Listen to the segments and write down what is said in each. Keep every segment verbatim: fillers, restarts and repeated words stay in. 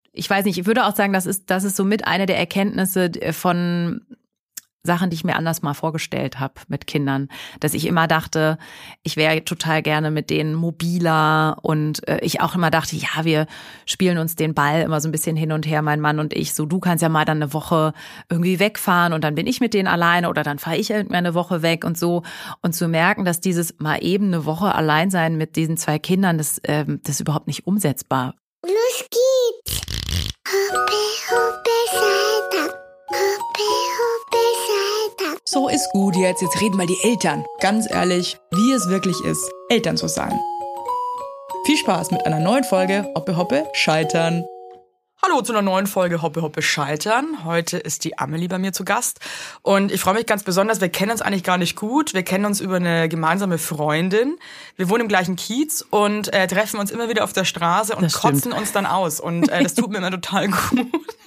ich weiß nicht, ich würde auch sagen, das ist, das ist so mit eine der Erkenntnisse von Sachen, die ich mir anders mal vorgestellt habe mit Kindern, dass ich immer dachte, ich wäre total gerne mit denen mobiler und äh, ich auch immer dachte, ja, wir spielen uns den Ball immer so ein bisschen hin und her, mein Mann und ich, so du kannst ja mal dann eine Woche irgendwie wegfahren und dann bin ich mit denen alleine oder dann fahre ich irgendwann eine Woche weg und so und zu merken, dass dieses mal eben eine Woche allein sein mit diesen zwei Kindern, das, ähm, das ist überhaupt nicht umsetzbar. Los geht's! Hoppe, hoppe, Salta. Hoppe, hoppe, Salta. So ist gut jetzt, jetzt reden mal die Eltern. Ganz ehrlich, wie es wirklich ist, Eltern zu sein. Viel Spaß mit einer neuen Folge Hoppe Hoppe Scheitern. Hallo zu einer neuen Folge Hoppe Hoppe Scheitern. Heute ist die Amelie bei mir zu Gast und ich freue mich ganz besonders, wir kennen uns eigentlich gar nicht gut. Wir kennen uns über eine gemeinsame Freundin. Wir wohnen im gleichen Kiez und äh, treffen uns immer wieder auf der Straße und kotzen uns dann aus und äh, das tut mir immer total gut.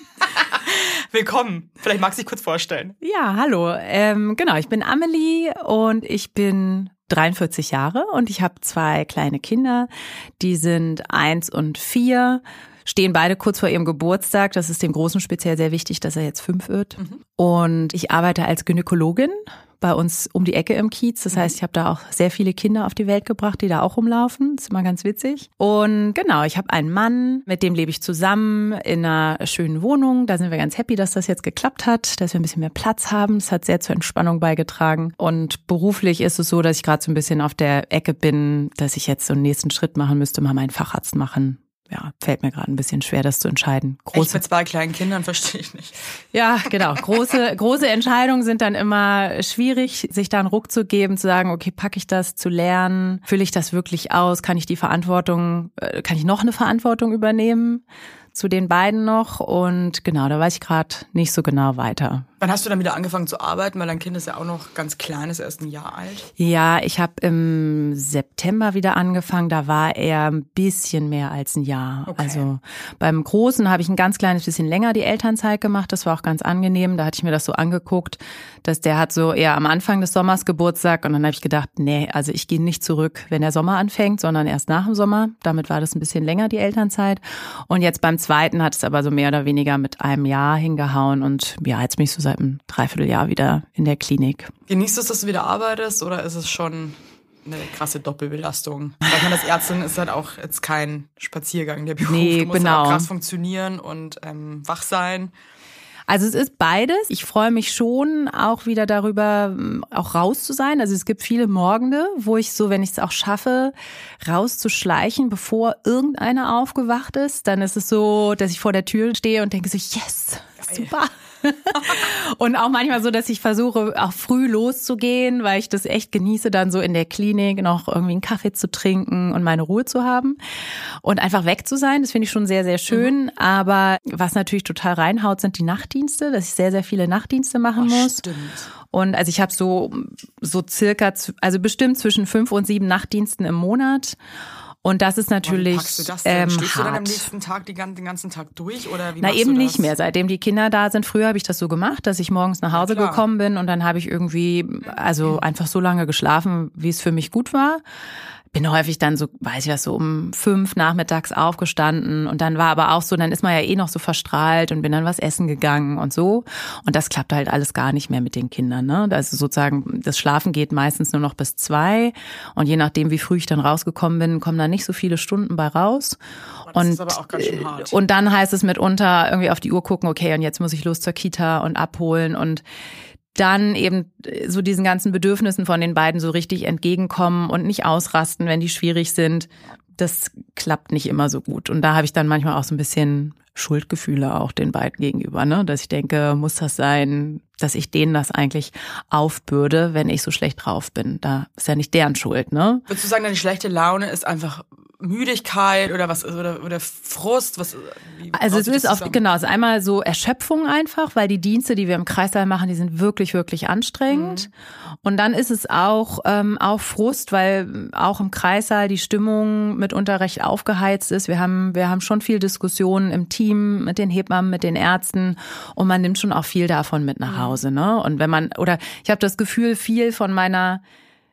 Willkommen. Vielleicht magst du dich kurz vorstellen. Ja, hallo. Ähm, genau, ich bin Amelie und ich bin dreiundvierzig Jahre und ich habe zwei kleine Kinder. Die sind eins und vier, stehen beide kurz vor ihrem Geburtstag. Das ist dem Großen speziell sehr wichtig, dass er jetzt fünf wird. Mhm. Und ich arbeite als Gynäkologin bei uns um die Ecke im Kiez. Das heißt, ich habe da auch sehr viele Kinder auf die Welt gebracht, die da auch rumlaufen. Das ist immer ganz witzig. Und genau, ich habe einen Mann, mit dem lebe ich zusammen in einer schönen Wohnung. Da sind wir ganz happy, dass das jetzt geklappt hat, dass wir ein bisschen mehr Platz haben. Das hat sehr zur Entspannung beigetragen. Und beruflich ist es so, dass ich gerade so ein bisschen auf der Ecke bin, dass ich jetzt so einen nächsten Schritt machen müsste, mal meinen Facharzt machen. Ja, fällt mir gerade ein bisschen schwer, das zu entscheiden. Große, Echt mit zwei kleinen Kindern, verstehe ich nicht. Ja, genau. Große, große Entscheidungen sind dann immer schwierig, sich da einen Ruck zu geben, zu sagen, okay, packe ich das, zu lernen, fülle ich das wirklich aus, kann ich die Verantwortung, kann ich noch eine Verantwortung übernehmen zu den beiden noch? Und genau, da weiß ich gerade nicht so genau weiter. Wann hast du dann wieder angefangen zu arbeiten? Weil dein Kind ist ja auch noch ganz klein, ist erst ein Jahr alt. Ja, ich habe im September wieder angefangen. Da war er ein bisschen mehr als ein Jahr. Okay. Also beim Großen habe ich ein ganz kleines bisschen länger die Elternzeit gemacht. Das war auch ganz angenehm. Da hatte ich mir das so angeguckt, dass der hat so eher am Anfang des Sommers Geburtstag. Und dann habe ich gedacht, nee, also ich gehe nicht zurück, wenn der Sommer anfängt, sondern erst nach dem Sommer. Damit war das ein bisschen länger, die Elternzeit. Und jetzt beim zweiten hat es aber so mehr oder weniger mit einem Jahr hingehauen. Und ja, jetzt bin ich so seit einem Dreivierteljahr wieder in der Klinik. Genießt du es, dass du wieder arbeitest oder ist es schon eine krasse Doppelbelastung? Weil man als Ärztin ist halt auch jetzt kein Spaziergang der Beruf. Nee, du musst genau. halt auch krass funktionieren und ähm, wach sein. Also es ist beides. Ich freue mich schon auch wieder darüber, auch raus zu sein. Also es gibt viele Morgende, wo ich so, wenn ich es auch schaffe, rauszuschleichen, bevor irgendeiner aufgewacht ist, dann ist es so, dass ich vor der Tür stehe und denke so, yes, geil. Super. Und auch manchmal so, dass ich versuche, auch früh loszugehen, weil ich das echt genieße, dann so in der Klinik noch irgendwie einen Kaffee zu trinken und meine Ruhe zu haben und einfach weg zu sein. Das finde ich schon sehr, sehr schön. Mhm. Aber was natürlich total reinhaut, sind die Nachtdienste, dass ich sehr, sehr viele Nachtdienste machen oh, muss. Stimmt. Und also ich habe so, so circa, also bestimmt zwischen fünf und sieben Nachtdiensten im Monat. Und das ist natürlich wie packst du das denn? ähm, Stehst hart. du dann am nächsten Tag die, den ganzen Tag durch? Oder wie Na machst eben du das? nicht mehr. Seitdem die Kinder da sind, früher habe ich das so gemacht, dass ich morgens nach Hause ja, gekommen bin und dann habe ich irgendwie, also einfach so lange geschlafen, wie es für mich gut war. Bin häufig dann so, weiß ich was, so um fünf nachmittags aufgestanden und dann war aber auch so, dann ist man ja eh noch so verstrahlt und bin dann was essen gegangen und so. Und das klappt halt alles gar nicht mehr mit den Kindern, ne? Also sozusagen, das Schlafen geht meistens nur noch bis zwei und je nachdem, wie früh ich dann rausgekommen bin, kommen da nicht so viele Stunden bei raus. Das und, ist aber auch ganz schön hart. Und dann heißt es mitunter irgendwie auf die Uhr gucken, okay, und jetzt muss ich los zur Kita und abholen und dann eben so diesen ganzen Bedürfnissen von den beiden so richtig entgegenkommen und nicht ausrasten, wenn die schwierig sind. Das klappt nicht immer so gut. Und da habe ich dann manchmal auch so ein bisschen Schuldgefühle auch den beiden gegenüber, ne? Dass ich denke, muss das sein, dass ich denen das eigentlich aufbürde, wenn ich so schlecht drauf bin. Da ist ja nicht deren Schuld, ne? Würdest du sagen, deine schlechte Laune ist einfach Müdigkeit oder was oder oder Frust, was wie also es ist oft genau, es ist einmal so Erschöpfung einfach, weil die Dienste, die wir im Kreißsaal machen, die sind wirklich wirklich anstrengend. Mhm. Und dann ist es auch ähm, auch Frust, weil auch im Kreißsaal die Stimmung mitunter recht aufgeheizt ist. Wir haben wir haben schon viel Diskussionen im Team mit den Hebammen, mit den Ärzten und man nimmt schon auch viel davon mit nach Hause, ne? Und wenn man oder ich habe das Gefühl, viel von meiner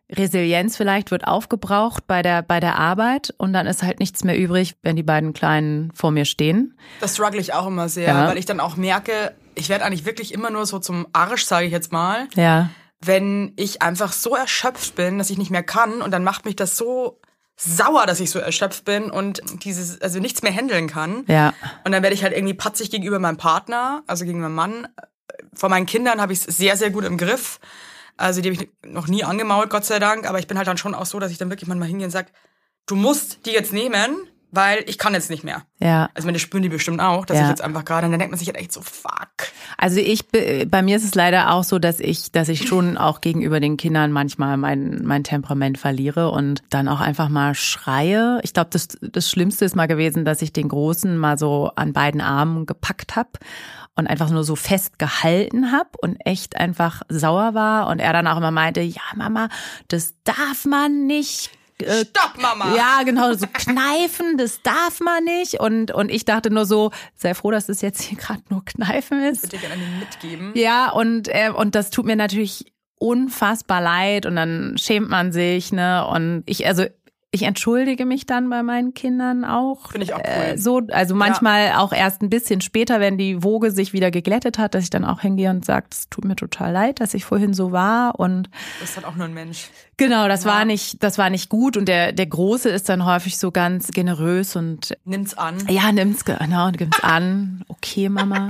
Resilienz vielleicht wird aufgebraucht bei der, bei der Arbeit und dann ist halt nichts mehr übrig, wenn die beiden Kleinen vor mir stehen. Das struggle ich auch immer sehr, Ja. weil ich dann auch merke, ich werde eigentlich wirklich immer nur so zum Arsch, sage ich jetzt mal, Ja. wenn ich einfach so erschöpft bin, dass ich nicht mehr kann und dann macht mich das so sauer, dass ich so erschöpft bin und dieses, also nichts mehr handeln kann. Ja. Und dann werde ich halt irgendwie patzig gegenüber meinem Partner, also gegen meinen Mann. Vor meinen Kindern habe ich es sehr, sehr gut im Griff. Also die habe ich noch nie angemault, Gott sei Dank. Aber ich bin halt dann schon auch so, dass ich dann wirklich manchmal hingehe und sage, du musst die jetzt nehmen, weil ich kann jetzt nicht mehr. Ja. Also meine spüren die bestimmt auch, dass Ja. ich jetzt einfach gerade, und dann denkt man sich halt echt so, fuck. Also ich, bei mir ist es leider auch so, dass ich, dass ich schon auch gegenüber den Kindern manchmal mein, mein Temperament verliere und dann auch einfach mal schreie. Ich glaube, das, das Schlimmste ist mal gewesen, dass ich den Großen mal so an beiden Armen gepackt habe und einfach nur so festgehalten habe und echt einfach sauer war und er dann auch immer meinte, ja Mama, das darf man nicht. Äh, Stopp, Mama! Ja, genau, so kneifen, das darf man nicht. Und, und ich dachte nur so, sei froh, dass es jetzt hier gerade nur kneifen ist. Bitte gerne mitgeben. Ja, und, äh, und das tut mir natürlich unfassbar leid und dann schämt man sich, ne? Und ich, also ich entschuldige mich dann bei meinen Kindern auch. Finde ich auch cool. Äh, so, also manchmal ja. auch erst ein bisschen später, wenn die Woge sich wieder geglättet hat, dass ich dann auch hingehe und sage, es tut mir total leid, dass ich vorhin so war. Und das ist halt auch nur ein Mensch. Genau, das ja. war nicht, das war nicht gut. Und der, der Große ist dann häufig so ganz generös und nimmt's an. Ja, nimm's, genau, nimm's an. Okay, Mama.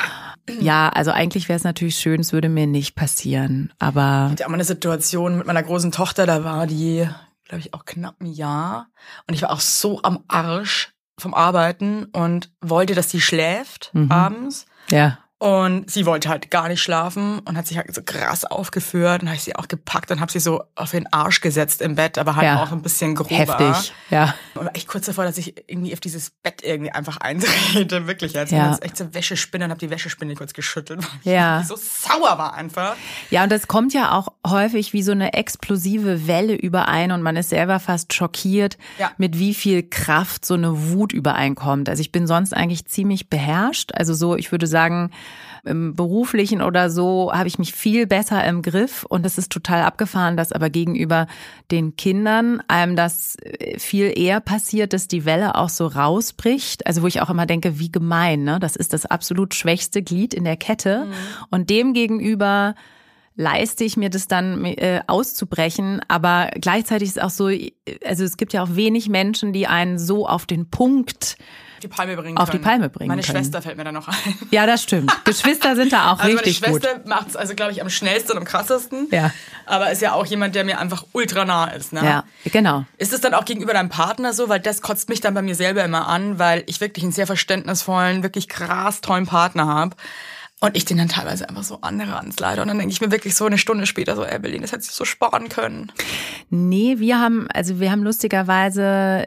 Ja, also eigentlich wäre es natürlich schön, es würde mir nicht passieren, aber... Ich hatte auch mal eine Situation mit meiner großen Tochter, da war die, glaube ich, auch knapp ein Jahr. Und ich war auch so am Arsch vom Arbeiten und wollte, dass die schläft Mhm. abends. Ja. Und sie wollte halt gar nicht schlafen und hat sich halt so krass aufgeführt. Und habe ich sie auch gepackt und habe sie so auf den Arsch gesetzt im Bett, aber halt Ja. auch ein bisschen grober. Heftig, ja. Und war echt kurz davor, dass ich irgendwie auf dieses Bett irgendwie einfach eintrete, wirklich jetzt. Ja. Und jetzt echt so Wäschespinne und habe die Wäschespinne kurz geschüttelt, weil Ja. ich so sauer war einfach. Ja, und das kommt ja auch häufig wie so eine explosive Welle überein und man ist selber fast schockiert, Ja. mit wie viel Kraft so eine Wut übereinkommt. Also ich bin sonst eigentlich ziemlich beherrscht. Also so, ich würde sagen, im Beruflichen oder so habe ich mich viel besser im Griff und es ist total abgefahren, dass aber gegenüber den Kindern einem das viel eher passiert, dass die Welle auch so rausbricht. Also wo ich auch immer denke, wie gemein, ne? Das ist das absolut schwächste Glied in der Kette mhm. und dem gegenüber leiste ich mir das dann äh, auszubrechen, aber gleichzeitig ist es auch so, also es gibt ja auch wenig Menschen, die einen so auf den Punkt die Palme bringen auf können. die Palme bringen Meine können. Schwester fällt mir da noch ein. Ja, das stimmt. Geschwister sind da auch also richtig gut. Meine Schwester macht es also, glaube ich, am schnellsten und am krassesten. Ja. Aber ist ja auch jemand, der mir einfach ultra nah ist. Ne? Ja, genau. Ist es dann auch gegenüber deinem Partner so? Weil das kotzt mich dann bei mir selber immer an, weil ich wirklich einen sehr verständnisvollen, wirklich krass tollen Partner habe. Und ich den dann teilweise einfach so anranz leider. Und dann denke ich mir wirklich so eine Stunde später so, Evelyn, das hättest du so sparen können. Nee, wir haben, also wir haben lustigerweise,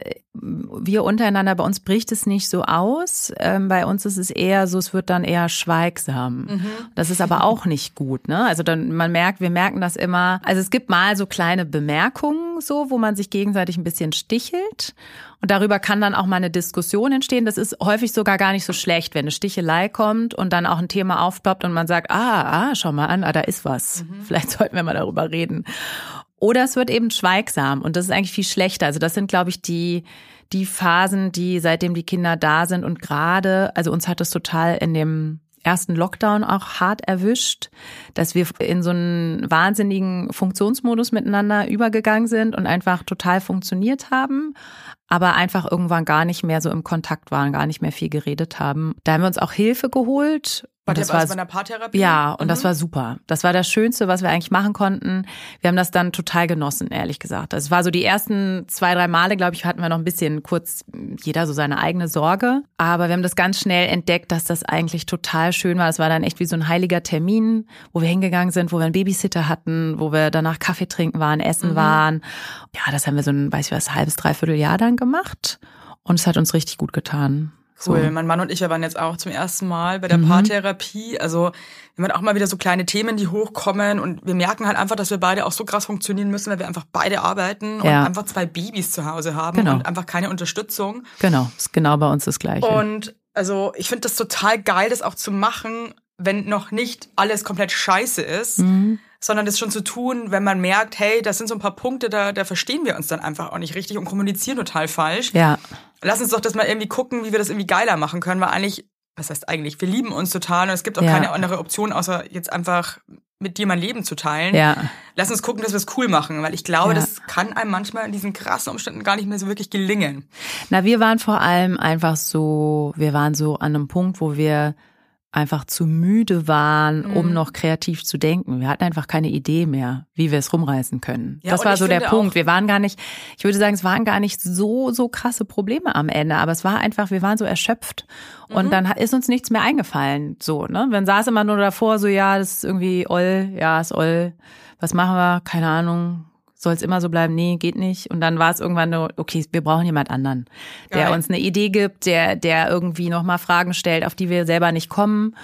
wir untereinander, bei uns bricht es nicht so aus. Ähm, bei uns ist es eher so, es wird dann eher schweigsam. Mhm. Das ist aber auch nicht gut, ne? Also dann, man merkt, wir merken das immer. Also es gibt mal so kleine Bemerkungen so, wo man sich gegenseitig ein bisschen stichelt. Und darüber kann dann auch mal eine Diskussion entstehen. Das ist häufig sogar gar nicht so schlecht, wenn eine Stichelei kommt und dann auch ein Thema aufploppt und man sagt, ah, ah, schau mal an, ah, da ist was. Mhm. Vielleicht sollten wir mal darüber reden. Oder es wird eben schweigsam und das ist eigentlich viel schlechter. Also das sind, glaube ich, die die Phasen, die seitdem die Kinder da sind und gerade, also uns hat es total in dem ersten Lockdown auch hart erwischt, dass wir in so einen wahnsinnigen Funktionsmodus miteinander übergegangen sind und einfach total funktioniert haben, aber einfach irgendwann gar nicht mehr so im Kontakt waren, gar nicht mehr viel geredet haben. Da haben wir uns auch Hilfe geholt. Und das war war bei einer Paartherapie? Ja, und mhm. das war super. Das war das Schönste, was wir eigentlich machen konnten. Wir haben das dann total genossen, ehrlich gesagt. Also es war so die ersten zwei, drei Male, glaube ich, hatten wir noch ein bisschen kurz jeder so seine eigene Sorge. Aber wir haben das ganz schnell entdeckt, dass das eigentlich total schön war. Es war dann echt wie so ein heiliger Termin, wo wir hingegangen sind, wo wir einen Babysitter hatten, wo wir danach Kaffee trinken waren, essen mhm. waren. Ja, das haben wir so ein, weiß ich was, halbes, dreiviertel Jahr dann gemacht. Und es hat uns richtig gut getan. Cool, so. Mein Mann und ich, wir waren jetzt auch zum ersten Mal bei der Mhm. Paartherapie. Also wir haben auch mal wieder so kleine Themen, die hochkommen und wir merken halt einfach, dass wir beide auch so krass funktionieren müssen, weil wir einfach beide arbeiten Ja. und einfach zwei Babys zu Hause haben Genau. und einfach keine Unterstützung. Genau, ist genau bei uns das Gleiche. Und also ich finde das total geil, das auch zu machen, wenn noch nicht alles komplett scheiße ist. Mhm. sondern das schon zu tun, wenn man merkt, hey, das sind so ein paar Punkte, da, da verstehen wir uns dann einfach auch nicht richtig und kommunizieren total falsch. Ja. Lass uns doch das mal irgendwie gucken, wie wir das irgendwie geiler machen können, weil eigentlich, was heißt eigentlich, wir lieben uns total und es gibt auch Ja. keine andere Option, außer jetzt einfach mit dir mein Leben zu teilen. Ja. Lass uns gucken, dass wir es cool machen, weil ich glaube, Ja. das kann einem manchmal in diesen krassen Umständen gar nicht mehr so wirklich gelingen. Na, wir waren vor allem einfach so, wir waren so an einem Punkt, wo wir einfach zu müde waren, um Mhm. noch kreativ zu denken. Wir hatten einfach keine Idee mehr, wie wir es rumreißen können. Ja, das und war ich so der finde Punkt. auch- Wir waren gar nicht, ich würde sagen, es waren gar nicht so, so krasse Probleme am Ende, aber es war einfach, wir waren so erschöpft und Mhm. dann ist uns nichts mehr eingefallen, so, ne? Man saß immer nur davor, so, ja, das ist irgendwie oll, ja, ist oll, was machen wir? Keine Ahnung. Soll es immer so bleiben? Nee, geht nicht. Und dann war es irgendwann nur, okay, wir brauchen jemand anderen, der Geil. uns eine Idee gibt, der, der irgendwie nochmal Fragen stellt, auf die wir selber nicht kommen.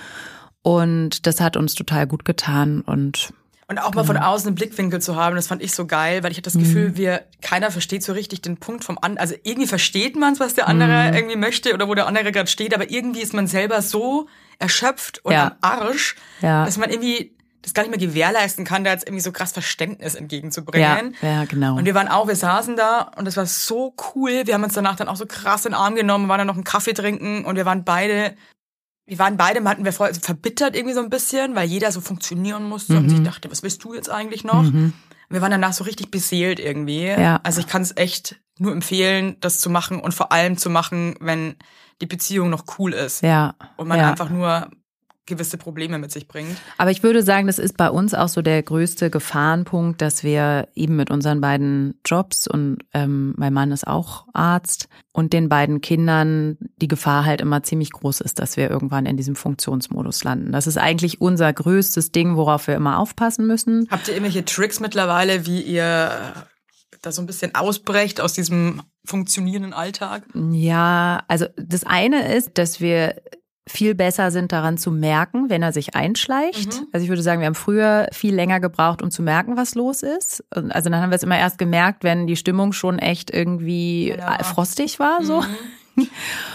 Und das hat uns total gut getan. Und Und auch mal von außen einen Blickwinkel zu haben, das fand ich so geil, weil ich hatte das Gefühl, wir keiner versteht so richtig den Punkt vom anderen. Also irgendwie versteht man es, was der andere irgendwie möchte oder wo der andere gerade steht, aber irgendwie ist man selber so erschöpft und Ja. am Arsch, Ja. dass man irgendwie das gar nicht mehr gewährleisten kann, da jetzt irgendwie so krass Verständnis entgegenzubringen. ja, ja, genau. Und wir waren auch, wir saßen da und das war so cool. Wir haben uns danach dann auch so krass in den Arm genommen, waren dann noch einen Kaffee trinken und wir waren beide, wir waren beide, hatten wir vorher verbittert irgendwie so ein bisschen, weil jeder so funktionieren musste und sich dachte, was willst du jetzt eigentlich noch? Mhm. Wir waren danach so richtig beseelt irgendwie. Ja. Also ich kann es echt nur empfehlen, das zu machen und vor allem zu machen, wenn die Beziehung noch cool ist Ja. und man ja. einfach nur gewisse Probleme mit sich bringt. Aber ich würde sagen, das ist bei uns auch so der größte Gefahrenpunkt, dass wir eben mit unseren beiden Jobs und ähm, mein Mann ist auch Arzt und den beiden Kindern die Gefahr halt immer ziemlich groß ist, dass wir irgendwann in diesem Funktionsmodus landen. Das ist eigentlich unser größtes Ding, worauf wir immer aufpassen müssen. Habt ihr irgendwelche Tricks mittlerweile, wie ihr da so ein bisschen ausbrecht aus diesem funktionierenden Alltag? Ja, also das eine ist, dass wir viel besser sind daran zu merken, wenn er sich einschleicht. Mhm. Also ich würde sagen, wir haben früher viel länger gebraucht, um zu merken, was los ist. Und also dann haben wir es immer erst gemerkt, wenn die Stimmung schon echt irgendwie Ja. frostig war, so. Mhm.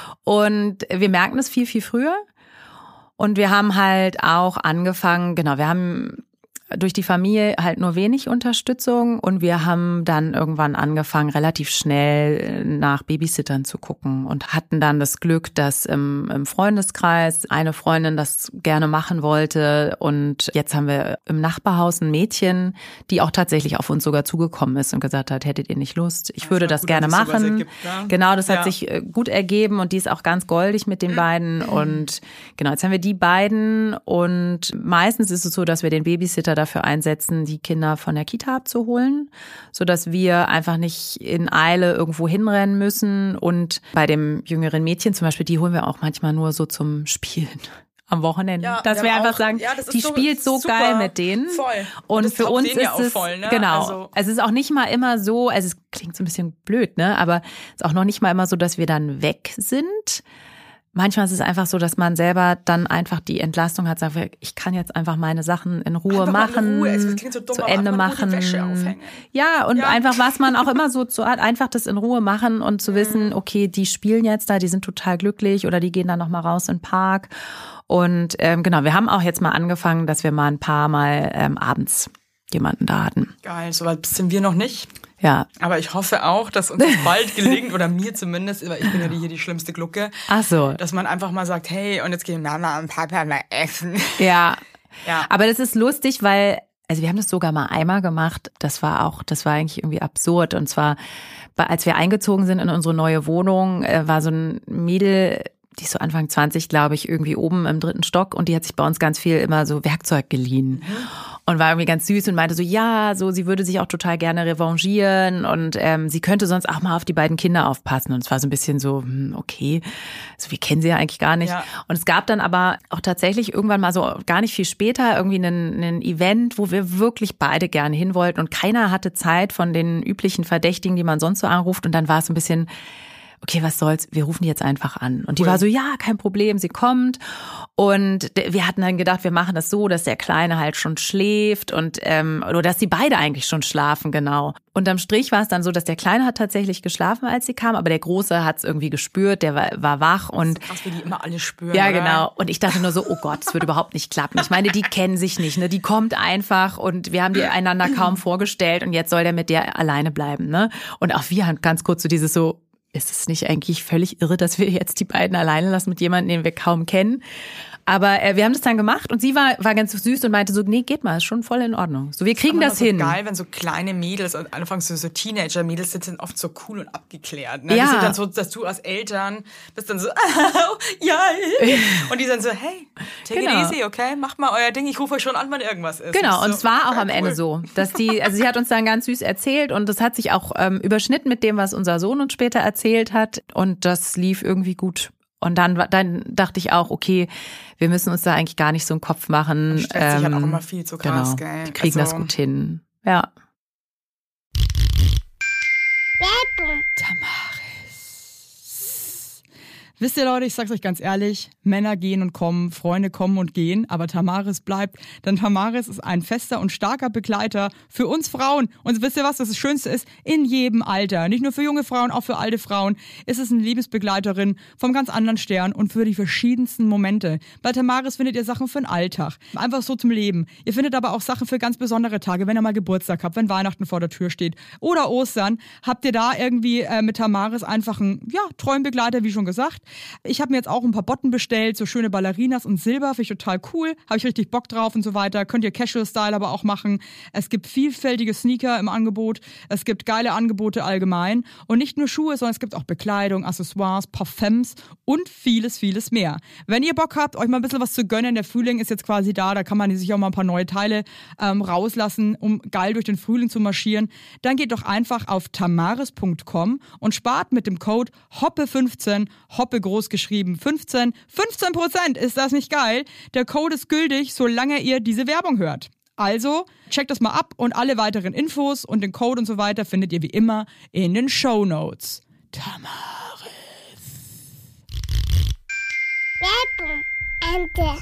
Und wir merken es viel, viel früher. Und wir haben halt auch angefangen, genau, wir haben durch die Familie halt nur wenig Unterstützung und wir haben dann irgendwann angefangen, relativ schnell nach Babysittern zu gucken und hatten dann das Glück, dass im, im Freundeskreis eine Freundin das gerne machen wollte und jetzt haben wir im Nachbarhaus ein Mädchen, die auch tatsächlich auf uns sogar zugekommen ist und gesagt hat, hättet ihr nicht Lust? Ich Das würde war das gut, gerne dass es sowas machen. ergibt, ja. Genau, das hat Ja. sich äh, gut ergeben und die ist auch ganz goldig mit den beiden und genau, jetzt haben wir die beiden und meistens ist es so, dass wir den Babysitter dafür einsetzen, die Kinder von der Kita abzuholen, sodass wir einfach nicht in Eile irgendwo hinrennen müssen und bei dem jüngeren Mädchen zum Beispiel, die holen wir auch manchmal nur so zum Spielen am Wochenende, Ja, dass wir wir haben einfach auch- sagen, ja, das ist die so spielt so super. geil mit denen. Voll. Und, Und das für taugt uns denen ja ist auch es voll, ne? genau. Also- Es ist auch nicht mal immer so, also es klingt so ein bisschen blöd, ne? Aber es ist auch noch nicht mal immer so, dass wir dann weg sind. Manchmal ist es einfach so, dass man selber dann einfach die Entlastung hat, sagt, ich kann jetzt einfach meine Sachen in Ruhe Einfach mal in machen, Ruhe. Es klingt so dumm, zu aber Ende einfach mal nur die machen. Wäsche aufhängen. Ja, und Ja. einfach, was man auch immer so zu hat, einfach das in Ruhe machen und zu wissen, okay, die spielen jetzt da, die sind total glücklich oder die gehen dann nochmal raus in den Park. Und ähm, genau, wir haben auch jetzt mal angefangen, dass wir mal ein paar Mal ähm, abends jemanden da hatten. Geil, so weit sind wir noch nicht. Ja. Aber ich hoffe auch, dass uns das bald gelingt, oder mir zumindest, weil ich bin ja die, hier die schlimmste Glucke, Ach so. dass man einfach mal sagt, hey, und jetzt gehen Mama und Papa mal essen. Ja. Ja. Aber das ist lustig, weil, also wir haben das sogar mal einmal gemacht. Das war auch, das war eigentlich irgendwie absurd. Und zwar, als wir eingezogen sind in unsere neue Wohnung, war so ein Mädel, die ist so Anfang zwanzig, glaube ich, irgendwie oben im dritten Stock und die hat sich bei uns ganz viel immer so Werkzeug geliehen. Mhm. Und war irgendwie ganz süß und meinte so, ja, so sie würde sich auch total gerne revanchieren und ähm, sie könnte sonst auch mal auf die beiden Kinder aufpassen. Und es war so ein bisschen so, hm, okay, so wir kennen sie ja eigentlich gar nicht. Ja. Und es gab dann aber auch tatsächlich irgendwann mal so gar nicht viel später irgendwie einen, einen Event, wo wir wirklich beide gerne hin wollten und keiner hatte Zeit von den üblichen Verdächtigen, die man sonst so anruft. Und dann war es so ein bisschen, okay, was soll's, wir rufen die jetzt einfach an. Und die cool. war so, ja, kein Problem, sie kommt. Und wir hatten dann gedacht, wir machen das so, dass der Kleine halt schon schläft und ähm, oder dass die beide eigentlich schon schlafen, genau. Unterm Strich war es dann so, dass der Kleine hat tatsächlich geschlafen, als sie kam, aber der Große hat es irgendwie gespürt, der war, war wach. Und das ist krass, wie die immer alle spüren. Ja, oder? Genau. Und ich dachte nur so, oh Gott, das wird überhaupt nicht klappen. Ich meine, die kennen sich nicht, ne? Die kommt einfach und wir haben die einander kaum vorgestellt und jetzt soll der mit der alleine bleiben, ne? Und auch wir haben ganz kurz so dieses so, ist es nicht eigentlich völlig irre, dass wir jetzt die beiden alleine lassen mit jemandem, den wir kaum kennen? Aber äh, wir haben das dann gemacht und sie war war ganz süß und meinte so, nee, geht mal, ist schon voll in Ordnung. So, wir kriegen das, das so hin. Geil, wenn so kleine Mädels, anfangs so, so Teenager-Mädels sind, sind oft so cool und abgeklärt. Ne? Ja. Die sind dann so, dass du als Eltern bist dann so, oh, ja, und die sind so, hey, take genau. it easy, okay, macht mal euer Ding, ich rufe euch schon an, wenn irgendwas ist. Genau, und und so, es war auch ja, am cool. Ende so, dass die, also sie hat uns dann ganz süß erzählt und das hat sich auch ähm, überschnitten mit dem, was unser Sohn uns später erzählt hat und das lief irgendwie gut. Und dann, dann dachte ich auch, okay, wir müssen uns da eigentlich gar nicht so einen Kopf machen. Stresst ähm, sich halt auch immer viel zu krass, genau, gell? Die kriegen also, das gut hin. Ja. Tamaris. Wisst ihr, Leute, ich sag's euch ganz ehrlich, Männer gehen und kommen, Freunde kommen und gehen, aber Tamaris bleibt, denn Tamaris ist ein fester und starker Begleiter für uns Frauen. Und wisst ihr was, das Schönste ist? In jedem Alter, nicht nur für junge Frauen, auch für alte Frauen, ist es eine Liebesbegleiterin vom ganz anderen Stern und für die verschiedensten Momente. Bei Tamaris findet ihr Sachen für den Alltag, einfach so zum Leben. Ihr findet aber auch Sachen für ganz besondere Tage, wenn ihr mal Geburtstag habt, wenn Weihnachten vor der Tür steht oder Ostern, habt ihr da irgendwie äh, mit Tamaris einfach einen, ja, treuen Begleiter, wie schon gesagt. Ich habe mir jetzt auch ein paar Botten bestellt, so schöne Ballerinas und Silber, finde ich total cool, habe ich richtig Bock drauf und so weiter. Könnt ihr Casual-Style aber auch machen. Es gibt vielfältige Sneaker im Angebot, es gibt geile Angebote allgemein und nicht nur Schuhe, sondern es gibt auch Bekleidung, Accessoires, Parfums und vieles, vieles mehr. Wenn ihr Bock habt, euch mal ein bisschen was zu gönnen, der Frühling ist jetzt quasi da, da kann man sich auch mal ein paar neue Teile ähm, rauslassen, um geil durch den Frühling zu marschieren, dann geht doch einfach auf tamaris punkt com und spart mit dem Code Hoppe fünfzehn, Hoppe groß geschrieben, fünfzehn, fünfzehn Prozent, ist das nicht geil? Der Code ist gültig, solange ihr diese Werbung hört. Also, checkt das mal ab und alle weiteren Infos und den Code und so weiter findet ihr wie immer in den Shownotes. Tamaris. Ente.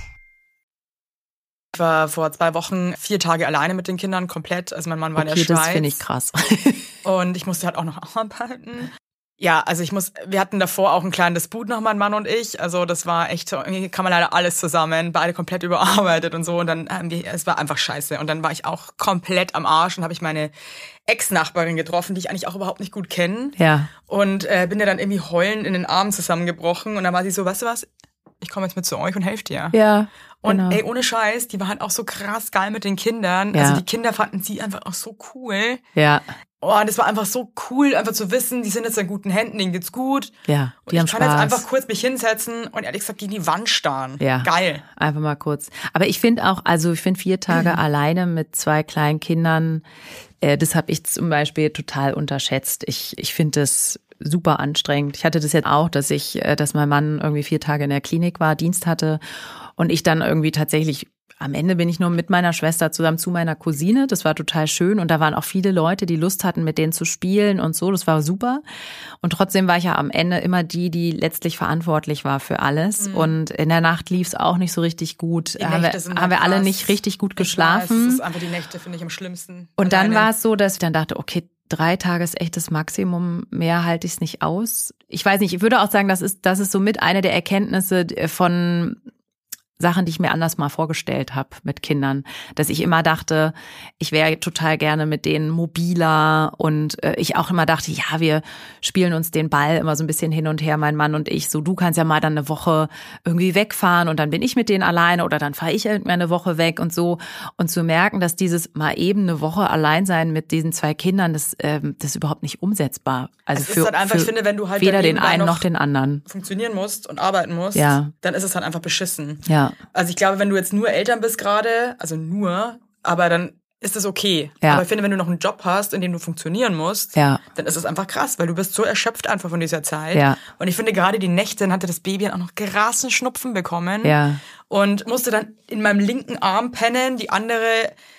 Ich war vor zwei Wochen vier Tage alleine mit den Kindern, komplett. Also mein Mann war okay, in der Schweiz. Das finde ich krass. Und ich musste halt auch noch arbeiten. Ja, also ich muss, wir hatten davor auch einen kleinen Disput noch, mein Mann und ich. Also das war echt so, irgendwie kam man leider alles zusammen, beide komplett überarbeitet und so. Und dann haben wir, es war einfach scheiße. Und dann war ich auch komplett am Arsch und habe ich meine Ex-Nachbarin getroffen, die ich eigentlich auch überhaupt nicht gut kenne. Ja. Und äh, bin ihr dann irgendwie heulend in den Armen zusammengebrochen. Und dann war sie so, weißt du was, ich komme jetzt mit zu euch und helfe dir. Ja. Und genau. ey, ohne Scheiß, die war halt auch so krass geil mit den Kindern. Ja. Also die Kinder fanden sie einfach auch so cool. Ja. Oh, und das war einfach so cool, einfach zu wissen, die sind jetzt in guten Händen, denen geht's gut. Ja, die und haben ich kann Spaß. jetzt einfach kurz mich hinsetzen und ehrlich gesagt gegen die Wand starren. Ja. Geil. Einfach mal kurz. Aber ich finde auch, also ich finde vier Tage mhm. alleine mit zwei kleinen Kindern, äh, das habe ich zum Beispiel total unterschätzt. Ich, ich finde das super anstrengend. Ich hatte das jetzt auch, dass ich, äh, dass mein Mann irgendwie vier Tage in der Klinik war, Dienst hatte und ich dann irgendwie tatsächlich am Ende bin ich nur mit meiner Schwester zusammen zu meiner Cousine. Das war total schön. Und da waren auch viele Leute, die Lust hatten, mit denen zu spielen und so. Das war super. Und trotzdem war ich ja am Ende immer die, die letztlich verantwortlich war für alles. Mhm. Und in der Nacht lief es auch nicht so richtig gut. Die haben wir, haben wir alle nicht richtig gut geschlafen. Das ist einfach die Nächte, finde ich, am schlimmsten. Und dann war es so, dass ich dann dachte, okay, drei Tage ist echt das Maximum. Mehr halte ich es nicht aus. Ich weiß nicht, ich würde auch sagen, das ist, das ist so mit eine der Erkenntnisse von Sachen, die ich mir anders mal vorgestellt habe mit Kindern, dass ich immer dachte, ich wäre total gerne mit denen mobiler und äh, ich auch immer dachte, ja, wir spielen uns den Ball immer so ein bisschen hin und her, mein Mann und ich, so du kannst ja mal dann eine Woche irgendwie wegfahren und dann bin ich mit denen alleine oder dann fahre ich irgendwann eine Woche weg und so und zu merken, dass dieses mal eben eine Woche allein sein mit diesen zwei Kindern, das, ähm, das ist überhaupt nicht umsetzbar. Also es für, ist halt einfach, für ich finde, wenn du halt weder den einen noch den anderen funktionieren musst und arbeiten musst, ja. dann ist es halt einfach beschissen. Ja. Also ich glaube, wenn du jetzt nur Eltern bist gerade, also nur, aber dann ist das okay. Ja. Aber ich finde, wenn du noch einen Job hast, in dem du funktionieren musst, ja. dann ist es einfach krass, weil du bist so erschöpft einfach von dieser Zeit. Ja. Und ich finde, gerade die Nächte, dann hatte das Baby auch noch krassen Schnupfen bekommen ja. und musste dann in meinem linken Arm pennen, die andere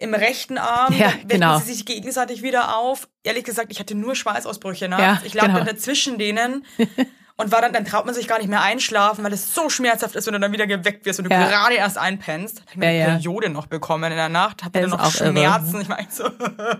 im rechten Arm, ja, dann wecken genau. sie sich gegenseitig wieder auf. Ehrlich gesagt, ich hatte nur Schweißausbrüche nachts. Ja, ich lag genau. dann dazwischen denen und war dann, dann traut man sich gar nicht mehr einschlafen, weil es so schmerzhaft ist, wenn du dann wieder geweckt wirst und du ja. gerade erst einpennst. Da hab ich mir ja, eine ja. Periode noch bekommen in der Nacht, hatte dann noch auch Schmerzen. irre. Ich meine so,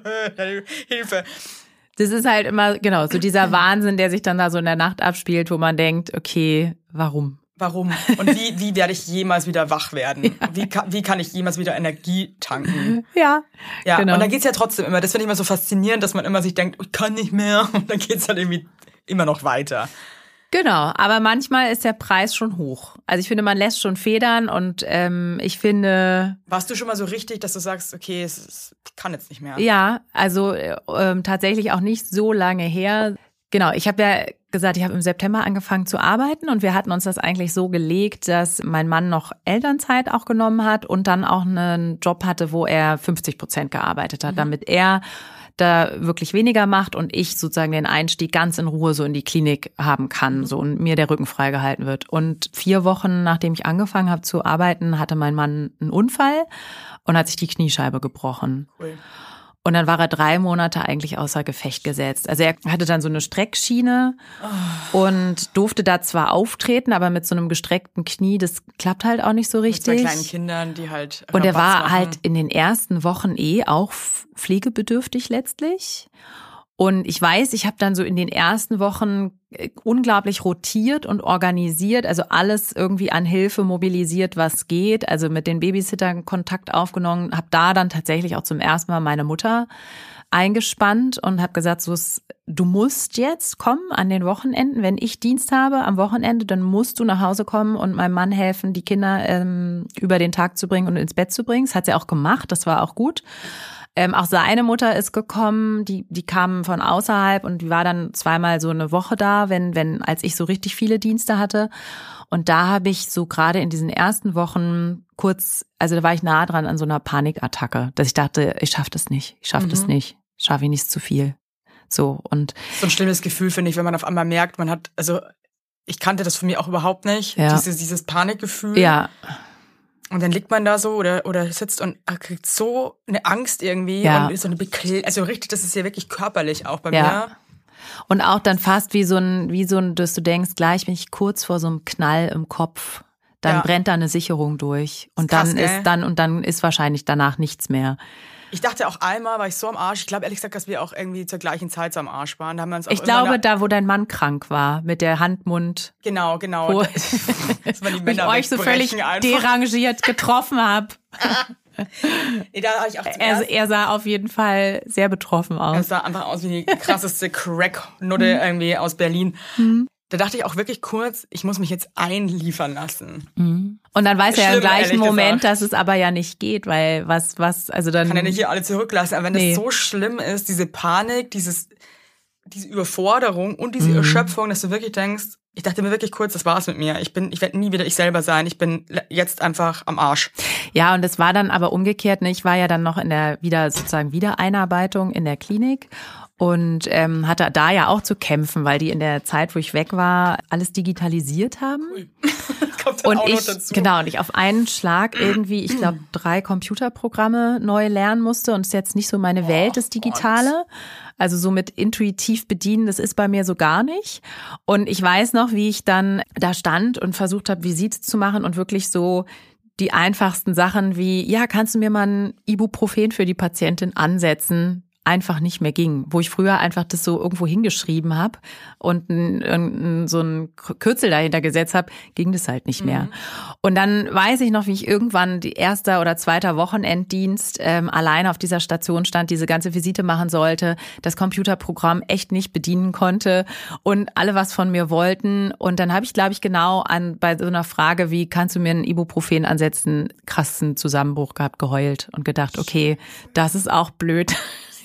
Hilfe. Das ist halt immer, genau, so dieser Wahnsinn, der sich dann da so in der Nacht abspielt, wo man denkt, okay, warum? Warum? Und wie, wie werde ich jemals wieder wach werden? Ja. Wie, kann, wie kann ich jemals wieder Energie tanken? Ja, ja. genau. Und da geht's ja trotzdem immer. Das finde ich immer so faszinierend, dass man immer sich denkt, ich kann nicht mehr. Und dann geht's halt irgendwie immer noch weiter. Genau, aber manchmal ist der Preis schon hoch. Also ich finde, man lässt schon federn und ähm, ich finde... Warst du schon mal so richtig, dass du sagst, okay, es ist, ich kann jetzt nicht mehr? Ja, also ähm, tatsächlich auch nicht so lange her. Genau, ich habe ja gesagt, ich habe im September angefangen zu arbeiten und wir hatten uns das eigentlich so gelegt, dass mein Mann noch Elternzeit auch genommen hat und dann auch einen Job hatte, wo er fünfzig Prozent gearbeitet hat, mhm. damit er da wirklich weniger macht und ich sozusagen den Einstieg ganz in Ruhe so in die Klinik haben kann, so und mir der Rücken freigehalten wird. Und vier Wochen, nachdem ich angefangen habe zu arbeiten, hatte mein Mann einen Unfall und hat sich die Kniescheibe gebrochen. Cool. Und dann war er drei Monate eigentlich außer Gefecht gesetzt. Also er hatte dann so eine Streckschiene oh. und durfte da zwar auftreten, aber mit so einem gestreckten Knie, das klappt halt auch nicht so richtig. Mit zwei kleinen Kindern, die halt Und er war machen. halt in den ersten Wochen eh auch pflegebedürftig letztlich. Und ich weiß, ich habe dann so in den ersten Wochen unglaublich rotiert und organisiert, also alles irgendwie an Hilfe mobilisiert, was geht. Also mit den Babysittern Kontakt aufgenommen, habe da dann tatsächlich auch zum ersten Mal meine Mutter eingespannt und habe gesagt, so, du musst jetzt kommen an den Wochenenden. Wenn ich Dienst habe am Wochenende, dann musst du nach Hause kommen und meinem Mann helfen, die Kinder ähm, über den Tag zu bringen und ins Bett zu bringen. Das hat sie auch gemacht, das war auch gut. Ähm, auch seine Mutter ist gekommen, die die kam von außerhalb und die war dann zweimal so eine Woche da, wenn wenn als ich so richtig viele Dienste hatte. Und da habe ich so gerade in diesen ersten Wochen kurz, also da war ich nah dran an so einer Panikattacke, dass ich dachte, ich schaffe das nicht, ich schaffe mhm. das nicht, schaffe ich nicht zu viel. So und so ein schlimmes Gefühl finde ich, wenn man auf einmal merkt, man hat, also ich kannte das von mir auch überhaupt nicht, ja. dieses dieses Panikgefühl. Ja. Und dann liegt man da so oder oder sitzt und kriegt so eine Angst irgendwie ja. und so eine Bekl- also richtig, das ist ja wirklich körperlich auch bei ja. mir. Und auch dann fast wie so ein wie so ein, dass du denkst, gleich bin ich kurz vor so einem Knall im Kopf, dann ja. brennt da eine Sicherung durch und krass, dann ist ey. dann und dann ist wahrscheinlich danach nichts mehr. Ich dachte auch einmal, war ich so am Arsch. Ich glaube ehrlich gesagt, dass wir auch irgendwie zur gleichen Zeit so am Arsch waren. Da haben wir uns auch ich glaube, da, wo dein Mann krank war, mit der Hand-Mund. Genau, genau. Wo dass man die Männer ich euch so völlig einfach. derangiert getroffen habe. nee, da habe ich auch er, er sah auf jeden Fall sehr betroffen aus. Er sah einfach aus wie die krasseste Crack-Nutte irgendwie aus Berlin. Mhm. Da dachte ich auch wirklich kurz, ich muss mich jetzt einliefern lassen. Mhm. Und dann weiß er im gleichen Moment, dass es aber ja nicht geht, weil was, was, also dann... Kann er nicht hier alle zurücklassen, aber wenn nee. das so schlimm ist, diese Panik, dieses, diese Überforderung und diese mhm. Erschöpfung, dass du wirklich denkst, ich dachte mir wirklich kurz, das war's mit mir. Ich bin, ich werde nie wieder ich selber sein. Ich bin jetzt einfach am Arsch. Ja, und es war dann aber umgekehrt. Ne? Ich war ja dann noch in der wieder sozusagen Wiedereinarbeitung in der Klinik. Und ähm, hatte da ja auch zu kämpfen, weil die in der Zeit, wo ich weg war, alles digitalisiert haben. Ui. Kommt dann und auch ich, noch dazu. genau, und ich auf einen Schlag irgendwie, ich glaube, drei Computerprogramme neu lernen musste. Und es ist jetzt nicht so meine Welt, das Digitale. Also so mit intuitiv bedienen, das ist bei mir so gar nicht. Und ich weiß noch, wie ich dann da stand und versucht habe, Visite zu machen und wirklich so die einfachsten Sachen wie, ja, kannst du mir mal ein Ibuprofen für die Patientin ansetzen? Einfach nicht mehr ging, wo ich früher einfach das so irgendwo hingeschrieben habe und ein, ein, so ein Kürzel dahinter gesetzt habe, ging das halt nicht mehr. Mhm. Und dann weiß ich noch, wie ich irgendwann die erste oder zweite Wochenenddienst ähm, alleine auf dieser Station stand, diese ganze Visite machen sollte, das Computerprogramm echt nicht bedienen konnte und alle was von mir wollten. Und dann habe ich, glaube ich, genau an bei so einer Frage, wie kannst du mir ein Ibuprofen ansetzen, krassen Zusammenbruch gehabt, geheult und gedacht, okay, das ist auch blöd.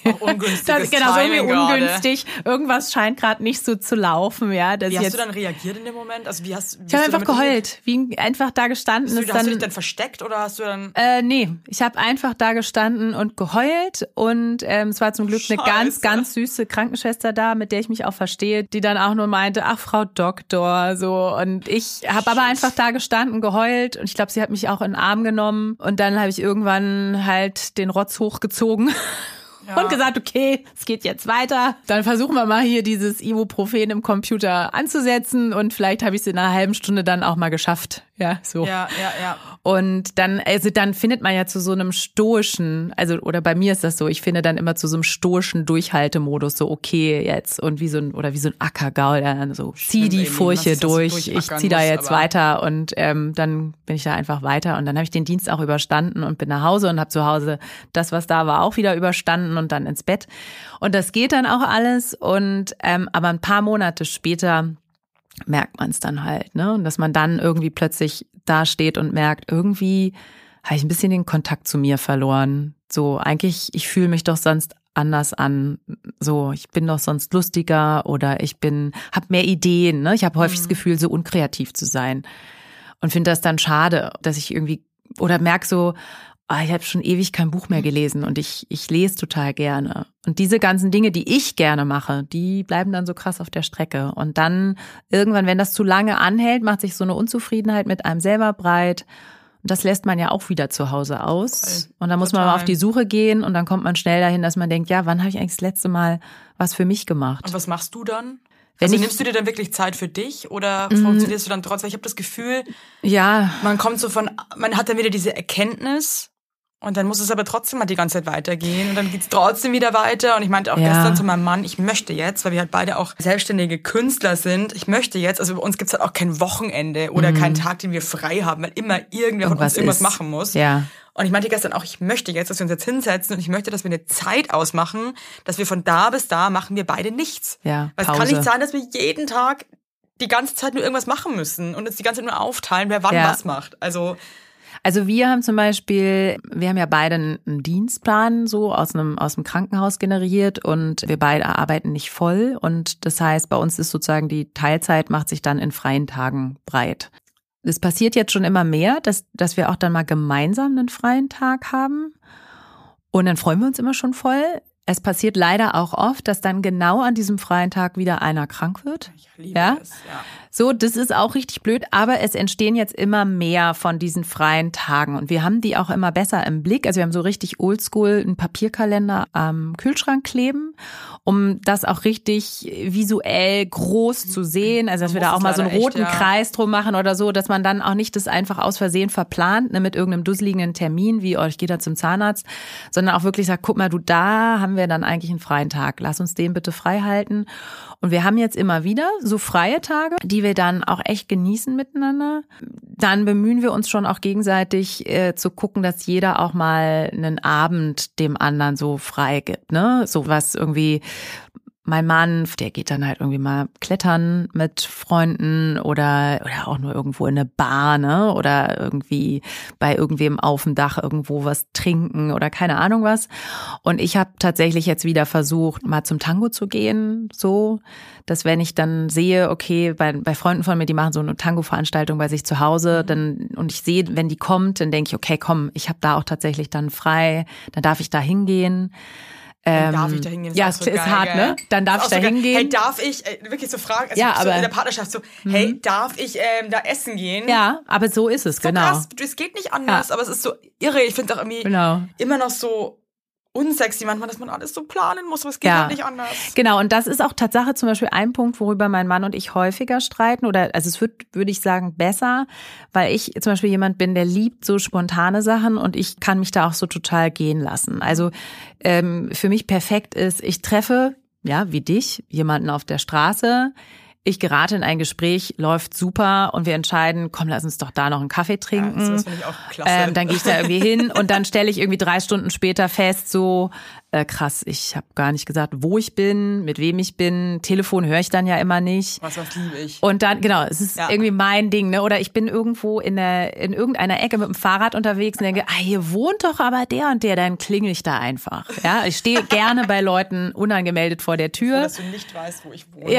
Auch ungünstiges das, genau, so Timing irgendwie ungünstig. Gerade. Irgendwas scheint gerade nicht so zu laufen, ja. Dass wie hast jetzt, du dann reagiert in dem Moment? Also wie hast, ich habe einfach geheult, wie einfach da gestanden. Hast, du, ist hast dann, du dich dann versteckt oder hast du dann... Äh, nee, ich habe einfach da gestanden und geheult und ähm, es war zum Glück Scheiße. eine ganz, ganz süße Krankenschwester da, mit der ich mich auch verstehe, die dann auch nur meinte, ach Frau Doktor, so. Und ich habe aber einfach da gestanden, geheult und ich glaube, sie hat mich auch in den Arm genommen und dann habe ich irgendwann halt den Rotz hochgezogen. Ja. Und gesagt, okay, es geht jetzt weiter. Dann versuchen wir mal hier dieses Ibuprofen im Computer anzusetzen und vielleicht habe ich es in einer halben Stunde dann auch mal geschafft. Ja, so. Ja, ja, ja. Und dann, also dann findet man ja zu so einem stoischen, also oder bei mir ist das so, ich finde dann immer zu so einem stoischen Durchhaltemodus, so okay jetzt und wie so ein, oder wie so ein Ackergaul, dann so zieh die Furche durch, ich zieh da jetzt weiter und ähm, dann bin ich da einfach weiter und dann habe ich den Dienst auch überstanden und bin nach Hause und habe zu Hause das, was da war, auch wieder überstanden und dann ins Bett. Und das geht dann auch alles und ähm, aber ein paar Monate später merkt man es dann halt, ne? Und dass man dann irgendwie plötzlich da steht und merkt, irgendwie habe ich ein bisschen den Kontakt zu mir verloren. So, eigentlich, ich fühle mich doch sonst anders an. So, ich bin doch sonst lustiger oder ich bin, habe mehr Ideen, ne? Ich habe häufig mhm. das Gefühl, so unkreativ zu sein. Und finde das dann schade, dass ich irgendwie, oder merke so, ah, ich habe schon ewig kein Buch mehr gelesen und ich ich lese total gerne. Und diese ganzen Dinge, die ich gerne mache, die bleiben dann so krass auf der Strecke. Und dann irgendwann, wenn das zu lange anhält, macht sich so eine Unzufriedenheit mit einem selber breit. Und das lässt man ja auch wieder zu Hause aus. Und dann muss man mal auf die Suche gehen und dann kommt man schnell dahin, dass man denkt, ja, wann habe ich eigentlich das letzte Mal was für mich gemacht? Und was machst du dann? Wenn also ich, nimmst du dir dann wirklich Zeit für dich oder mm, funktionierst du dann trotzdem? Ich habe das Gefühl, ja, man kommt so von, man hat dann wieder diese Erkenntnis und dann muss es aber trotzdem mal die ganze Zeit weitergehen und dann geht's trotzdem wieder weiter. Und ich meinte auch ja. gestern zu meinem Mann, ich möchte jetzt, weil wir halt beide auch selbstständige Künstler sind, ich möchte jetzt, also bei uns gibt's halt auch kein Wochenende oder mm. keinen Tag, den wir frei haben, weil immer irgendwer von uns irgendwas ist. machen muss. Ja. Und ich meinte gestern auch, ich möchte jetzt, dass wir uns jetzt hinsetzen und ich möchte, dass wir eine Zeit ausmachen, dass wir von da bis da machen wir beide nichts. Ja, weil es kann nicht sein, dass wir jeden Tag die ganze Zeit nur irgendwas machen müssen und uns die ganze Zeit nur aufteilen, wer wann ja. was macht. Also Also wir haben zum Beispiel, wir haben ja beide einen Dienstplan so aus einem aus dem Krankenhaus generiert und wir beide arbeiten nicht voll und das heißt, bei uns ist sozusagen die Teilzeit macht sich dann in freien Tagen breit. Es passiert jetzt schon immer mehr, dass dass wir auch dann mal gemeinsam einen freien Tag haben und dann freuen wir uns immer schon voll. Es passiert leider auch oft, dass dann genau an diesem freien Tag wieder einer krank wird. Ich liebe ja? das, ja. So, das ist auch richtig blöd, aber es entstehen jetzt immer mehr von diesen freien Tagen und wir haben die auch immer besser im Blick. Also wir haben so richtig oldschool einen Papierkalender am Kühlschrank kleben, um das auch richtig visuell groß zu sehen. Also dass wir da auch mal so einen roten echt, ja. Kreis drum machen oder so, dass man dann auch nicht das einfach aus Versehen verplant, ne, mit irgendeinem dusseligen Termin, wie, oh, ich gehe da zum Zahnarzt, sondern auch wirklich sagt, guck mal, du, da haben wir dann eigentlich einen freien Tag. Lass uns den bitte frei halten. Und wir haben jetzt immer wieder so freie Tage, die wir dann auch echt genießen miteinander. Dann bemühen wir uns schon auch gegenseitig äh, zu gucken, dass jeder auch mal einen Abend dem anderen so frei gibt, ne? So was irgendwie. Mein Mann, der geht dann halt irgendwie mal klettern mit Freunden oder oder auch nur irgendwo in eine Bar, ne? Oder irgendwie bei irgendwem auf dem Dach irgendwo was trinken oder keine Ahnung was. Und ich habe tatsächlich jetzt wieder versucht, mal zum Tango zu gehen, so, dass wenn ich dann sehe, okay, bei bei Freunden von mir, die machen so eine Tango-Veranstaltung bei sich zu Hause, dann und ich sehe, wenn die kommt, dann denke ich, okay, komm, ich habe da auch tatsächlich dann frei, dann darf ich da hingehen. Dann darf ich da hingehen? Ja, es ist, so ist hart, ne? Dann darf ich da so hingehen. Hey, darf ich, äh, wirklich so fragen, also ja, so aber, in der Partnerschaft so, hey, mhm. darf ich ähm, da essen gehen? Ja, aber so ist es, so genau. Krass, es geht nicht anders, ja. aber es ist so irre. Ich finde auch irgendwie genau. immer noch so unsexy manchmal, dass man alles so planen muss, aber es geht ja. halt nicht anders. Genau, und das ist auch Tatsache zum Beispiel ein Punkt, worüber mein Mann und ich häufiger streiten oder also es wird, würde ich sagen, besser, weil ich zum Beispiel jemand bin, der liebt so spontane Sachen und ich kann mich da auch so total gehen lassen. Also ähm, für mich perfekt ist, ich treffe, ja, wie dich, jemanden auf der Straße, ich gerate in ein Gespräch, läuft super und wir entscheiden, komm, lass uns doch da noch einen Kaffee trinken. Ja, das finde ich auch klasse. Ähm, dann gehe ich da irgendwie hin und dann stelle ich irgendwie drei Stunden später fest, so, äh, krass, ich habe gar nicht gesagt, wo ich bin, mit wem ich bin. Telefon höre ich dann ja immer nicht. Was, was liebe ich. Und dann, genau, es ist ja. irgendwie mein Ding, ne? Oder ich bin irgendwo in der in irgendeiner Ecke mit dem Fahrrad unterwegs und denke, ah, hier wohnt doch aber der und der, dann klingel ich da einfach. Ja, ich stehe gerne bei Leuten unangemeldet vor der Tür. So, dass du nicht weißt, wo ich wohne. Ja.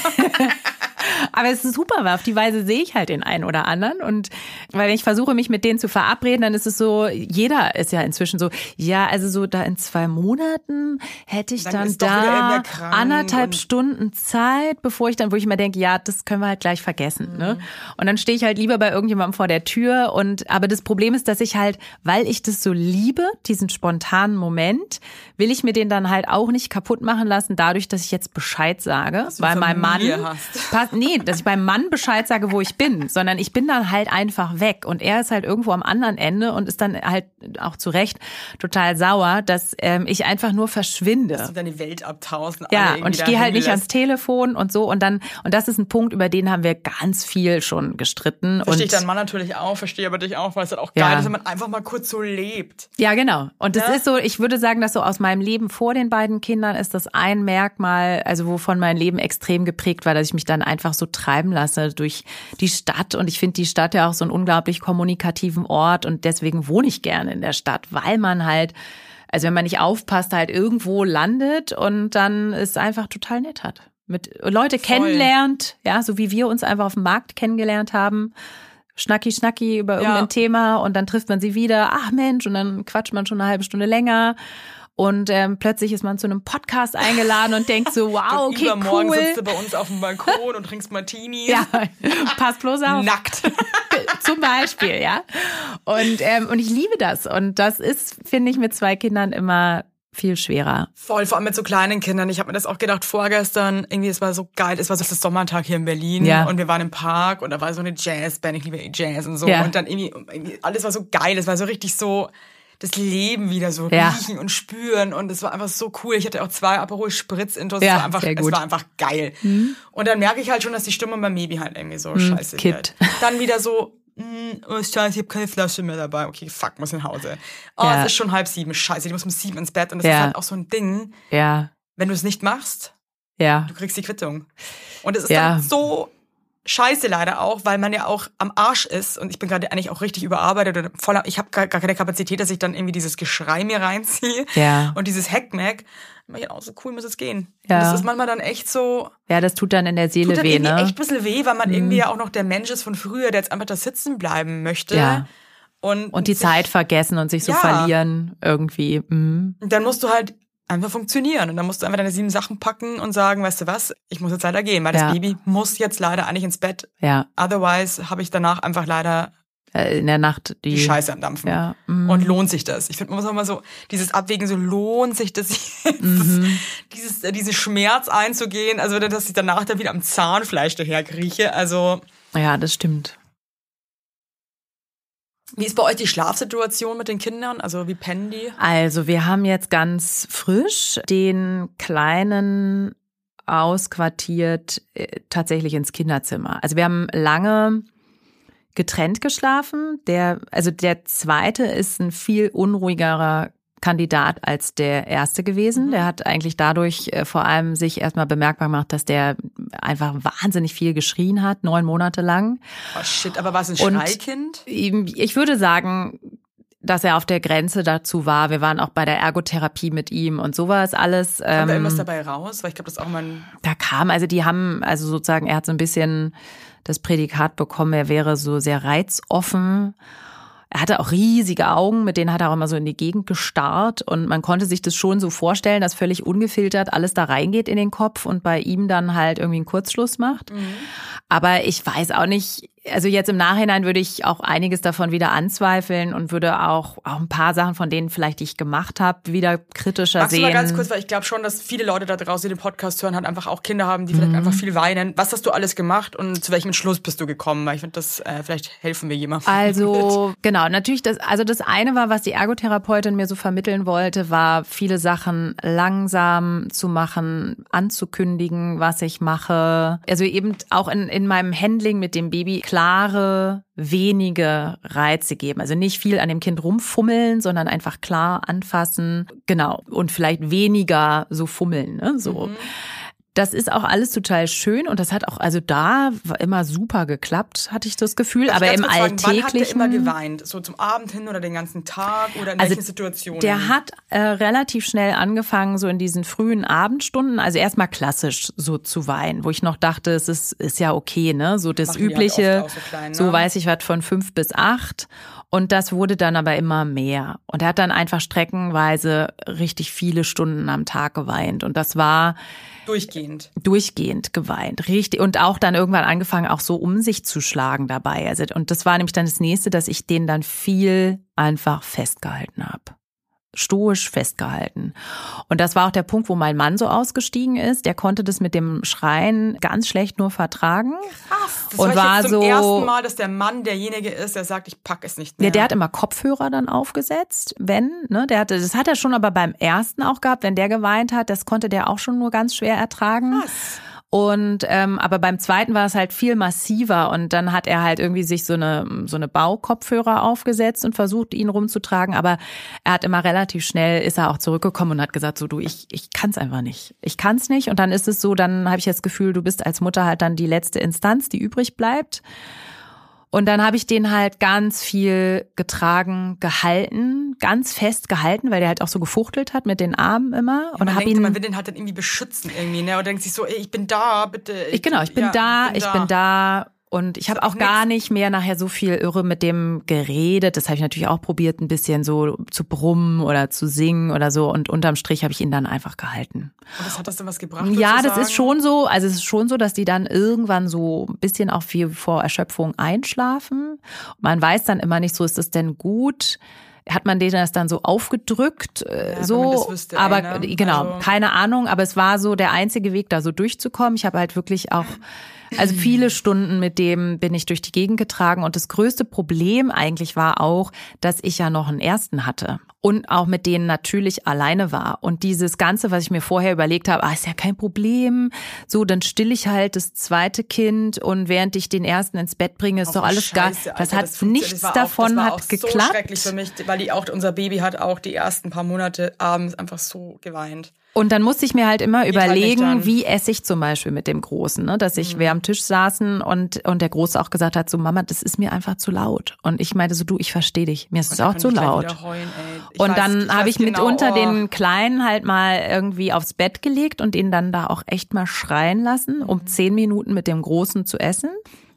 Aber es ist super, weil auf die Weise sehe ich halt den einen oder anderen. Und weil ich versuche, mich mit denen zu verabreden, dann ist es so, jeder ist ja inzwischen so, ja, also so da in zwei Monaten hätte ich dann, dann da anderthalb Stunden Zeit, bevor ich dann, wo ich immer denke, ja, das können wir halt gleich vergessen. Mhm. Ne? Und dann stehe ich halt lieber bei irgendjemandem vor der Tür. Und aber das Problem ist, dass ich halt, weil ich das so liebe, diesen spontanen Moment, will ich mir den dann halt auch nicht kaputt machen lassen, dadurch, dass ich jetzt Bescheid sage, weil mein Mann passt. Nee, dass ich beim Mann Bescheid sage, wo ich bin, sondern ich bin dann halt einfach weg und er ist halt irgendwo am anderen Ende und ist dann halt auch zu Recht total sauer, dass ähm, ich einfach nur verschwinde. Dass du deine Welt abtausen. Ja, und ich gehe halt nicht ans Telefon und so und dann, und das ist ein Punkt, über den haben wir ganz viel schon gestritten. Verstehe ich deinen Mann natürlich auch, verstehe aber dich auch, weil es halt auch ja. geil ist, wenn man einfach mal kurz so lebt. Ja, genau. Und das ja? ist so, ich würde sagen, dass so aus meinem Leben vor den beiden Kindern ist das ein Merkmal, also wovon mein Leben extrem geprägt war, dass ich mich dann einfach so treiben lasse durch die Stadt. Und ich finde die Stadt ja auch so einen unglaublich kommunikativen Ort und deswegen wohne ich gerne in der Stadt, weil man halt, also wenn man nicht aufpasst, halt irgendwo landet und dann es einfach total nett hat. Mit Leute Voll. kennenlernt, ja, so wie wir uns einfach auf dem Markt kennengelernt haben. Schnacki, schnacki über irgendein ja. Thema und dann trifft man sie wieder. Ach Mensch, und dann quatscht man schon eine halbe Stunde länger. Und ähm, plötzlich ist man zu einem Podcast eingeladen und denkt so, wow, okay, und übermorgen cool. sitzt du bei uns auf dem Balkon und trinkst Martini. Ja, pass bloß auf. Nackt. Zum Beispiel, ja. Und, ähm, und ich liebe das. Und das ist, finde ich, mit zwei Kindern immer viel schwerer. Voll, vor allem mit so kleinen Kindern. Ich habe mir das auch gedacht vorgestern, irgendwie, es war so geil, es war so das Sommertag hier in Berlin ja. und wir waren im Park und da war so eine Jazzband, ich liebe Jazz und so ja. und dann irgendwie, irgendwie, alles war so geil, es war so richtig so das Leben wieder so ja. riechen und spüren und es war einfach so cool. Ich hatte auch zwei Aperol Spritz Intos, ja, es war einfach, es war einfach geil. Mhm. Und dann merke ich halt schon, dass die Stimmung beim Baby halt irgendwie so mhm, scheiße kippt. wird. Dann wieder so, oh scheiße, ich habe keine Flasche mehr dabei. Okay, fuck, muss nach Hause. Oh, ja. es ist schon halb sieben, scheiße, ich muss um sieben ins Bett. Und das ja. ist halt auch so ein Ding, ja. wenn du es nicht machst, ja. du kriegst die Quittung. Und es ist ja. dann so scheiße leider auch, weil man ja auch am Arsch ist und ich bin gerade eigentlich auch richtig überarbeitet und voll, ich habe gar, gar keine Kapazität, dass ich dann irgendwie dieses Geschrei mir reinziehe ja. und dieses Heckmeck. Ich auch so cool muss es gehen. Ja. Das ist manchmal dann echt so. Ja, das tut dann in der Seele tut dann weh, irgendwie ne? echt ein bisschen weh, weil man mhm. irgendwie ja auch noch der Mensch ist von früher, der jetzt einfach da sitzen bleiben möchte. Ja. Und, und die sich, Zeit vergessen und sich so ja. verlieren irgendwie. Mhm. Und dann musst du halt einfach funktionieren. Und dann musst du einfach deine sieben Sachen packen und sagen, weißt du was, ich muss jetzt leider gehen, weil ja. das Baby muss jetzt leider eigentlich ins Bett. Ja. Otherwise habe ich danach einfach leider in der Nacht die, die Scheiße am Dampfen. Ja. Mhm. Und lohnt sich das? Ich finde, man muss auch mal so, dieses Abwägen, so lohnt sich das jetzt, mhm. dieses, diese Schmerz einzugehen, also dass ich danach dann wieder am Zahnfleisch daherkrieche, also. Ja, das stimmt. Wie ist bei euch die Schlafsituation mit den Kindern? Also wie pennen die? Also wir haben jetzt ganz frisch den Kleinen ausquartiert äh, tatsächlich ins Kinderzimmer. Also wir haben lange getrennt geschlafen. Der, also der zweite ist ein viel unruhigerer Kandidat als der erste gewesen. Mhm. Der hat eigentlich dadurch äh, vor allem sich erstmal bemerkbar gemacht, dass der einfach wahnsinnig viel geschrien hat, neun Monate lang. Oh shit, aber war es ein Schreikind? Und ich würde sagen, dass er auf der Grenze dazu war. Wir waren auch bei der Ergotherapie mit ihm und sowas alles. Kam ähm, da irgendwas dabei raus? Weil ich glaube, das ist auch mal ein... Da kam, also die haben, also sozusagen, er hat so ein bisschen das Prädikat bekommen, er wäre so sehr reizoffen. Er hatte auch riesige Augen, mit denen hat er auch immer so in die Gegend gestarrt und man konnte sich das schon so vorstellen, dass völlig ungefiltert alles da reingeht in den Kopf und bei ihm dann halt irgendwie einen Kurzschluss macht. Mhm. Aber ich weiß auch nicht, also jetzt im Nachhinein würde ich auch einiges davon wieder anzweifeln und würde auch, auch ein paar Sachen von denen vielleicht, die ich gemacht habe, wieder kritischer Magst sehen. Magst du mal ganz kurz, weil ich glaube schon, dass viele Leute da draußen, die den Podcast hören, halt einfach auch Kinder haben, die vielleicht mhm. einfach viel weinen. Was hast du alles gemacht und zu welchem Entschluss bist du gekommen? Weil ich finde, das äh, vielleicht helfen wir jemandem. Also mit. Genau, natürlich, das, also das eine war, was die Ergotherapeutin mir so vermitteln wollte, war viele Sachen langsam zu machen, anzukündigen, was ich mache. Also eben auch in, in meinem Handling mit dem Baby. klare, wenige Reize geben. Also nicht viel an dem Kind rumfummeln, sondern einfach klar anfassen. Genau. Und vielleicht weniger so fummeln, ne? So. Mhm. Das ist auch alles total schön und das hat auch, also da war immer super geklappt, hatte ich das Gefühl. Darf aber im fragen, Alltäglichen. Wann hat der immer geweint? So zum Abend hin oder den ganzen Tag oder in also welchen Situationen? Der hat äh, relativ schnell angefangen, so in diesen frühen Abendstunden, also erstmal klassisch so zu weinen, wo ich noch dachte, es ist, ist ja okay, ne? So das Machen die Übliche, halt oft auch so klein, ne? So weiß ich was von fünf bis acht. Und das wurde dann aber immer mehr. Und er hat dann einfach streckenweise richtig viele Stunden am Tag geweint. Und das war Durchgehend. Durchgehend geweint, richtig. Und auch dann irgendwann angefangen, auch so um sich zu schlagen dabei. Also, und das war nämlich dann das Nächste, dass ich den dann viel einfach festgehalten habe. Stoisch festgehalten. Und das war auch der Punkt, wo mein Mann so ausgestiegen ist. Der konnte das mit dem Schreien ganz schlecht nur vertragen. Krass. Das und war war jetzt zum so ersten Mal, dass der Mann derjenige ist, der sagt, ich pack es nicht mehr. Ja, der hat immer Kopfhörer dann aufgesetzt, wenn, ne, der hatte, das hat er schon aber beim ersten auch gehabt, wenn der geweint hat, das konnte der auch schon nur ganz schwer ertragen. Krass. Und ähm, aber beim zweiten war es halt viel massiver und dann hat er halt irgendwie sich so eine so eine Baukopfhörer aufgesetzt und versucht, ihn rumzutragen, aber er hat immer relativ schnell, ist er auch zurückgekommen und hat gesagt, so du, ich ich kann's einfach nicht. Ich kann's nicht und dann ist es so, dann habe ich das Gefühl, du bist als Mutter halt dann die letzte Instanz, die übrig bleibt. Und dann habe ich den halt ganz viel getragen, gehalten, ganz fest gehalten, weil der halt auch so gefuchtelt hat mit den Armen immer. Ja, und man hab denkt, ihn, man will den halt dann irgendwie beschützen irgendwie, ne? Und denkt sich so, ey, ich bin da, bitte. Ich, genau, ich bin ja, da, bin ich da. bin da. Und ich habe auch nix. gar nicht mehr nachher so viel irre mit dem geredet. Das habe ich natürlich auch probiert, ein bisschen so zu brummen oder zu singen oder so. Und unterm Strich habe ich ihn dann einfach gehalten. Und das hat das denn was gebracht? Ja, das sagen? ist schon so. Also es ist schon so, dass die dann irgendwann so ein bisschen auch wie vor Erschöpfung einschlafen. Man weiß dann immer nicht so, ist das denn gut? Hat man denen das dann so aufgedrückt, äh, ja, so, wenn man das wüsste, aber ey, ne? genau, also. keine Ahnung, aber es war so der einzige Weg, da so durchzukommen. Ich habe halt wirklich auch, also viele Stunden mit dem bin ich durch die Gegend getragen und das größte Problem eigentlich war auch, dass ich ja noch einen ersten hatte und auch mit denen natürlich alleine war und dieses Ganze, was ich mir vorher überlegt habe, ah, ist ja kein Problem, so, dann still ich halt das zweite Kind und während ich den ersten ins Bett bringe, ist Oh, doch alles gar, Scheiße, das Alter, hat das funktioniert. nichts Das war auch, davon das war hat auch geklappt. So schrecklich für mich, weil die auch, unser Baby hat auch die ersten paar Monate abends einfach so geweint. Und dann musste ich mir halt immer Geht halt überlegen, nicht dann. wie esse ich zum Beispiel mit dem Großen, ne? Dass ich, mhm. wir am Tisch saßen und und der Große auch gesagt hat, so Mama, das ist mir einfach zu laut. Und ich meinte so, du, ich verstehe dich, mir ist es auch zu laut. Heulen, und weiß, dann habe ich genau, mitunter oh. den Kleinen halt mal irgendwie aufs Bett gelegt und ihn dann da auch echt mal schreien lassen, um mhm. zehn Minuten mit dem Großen zu essen.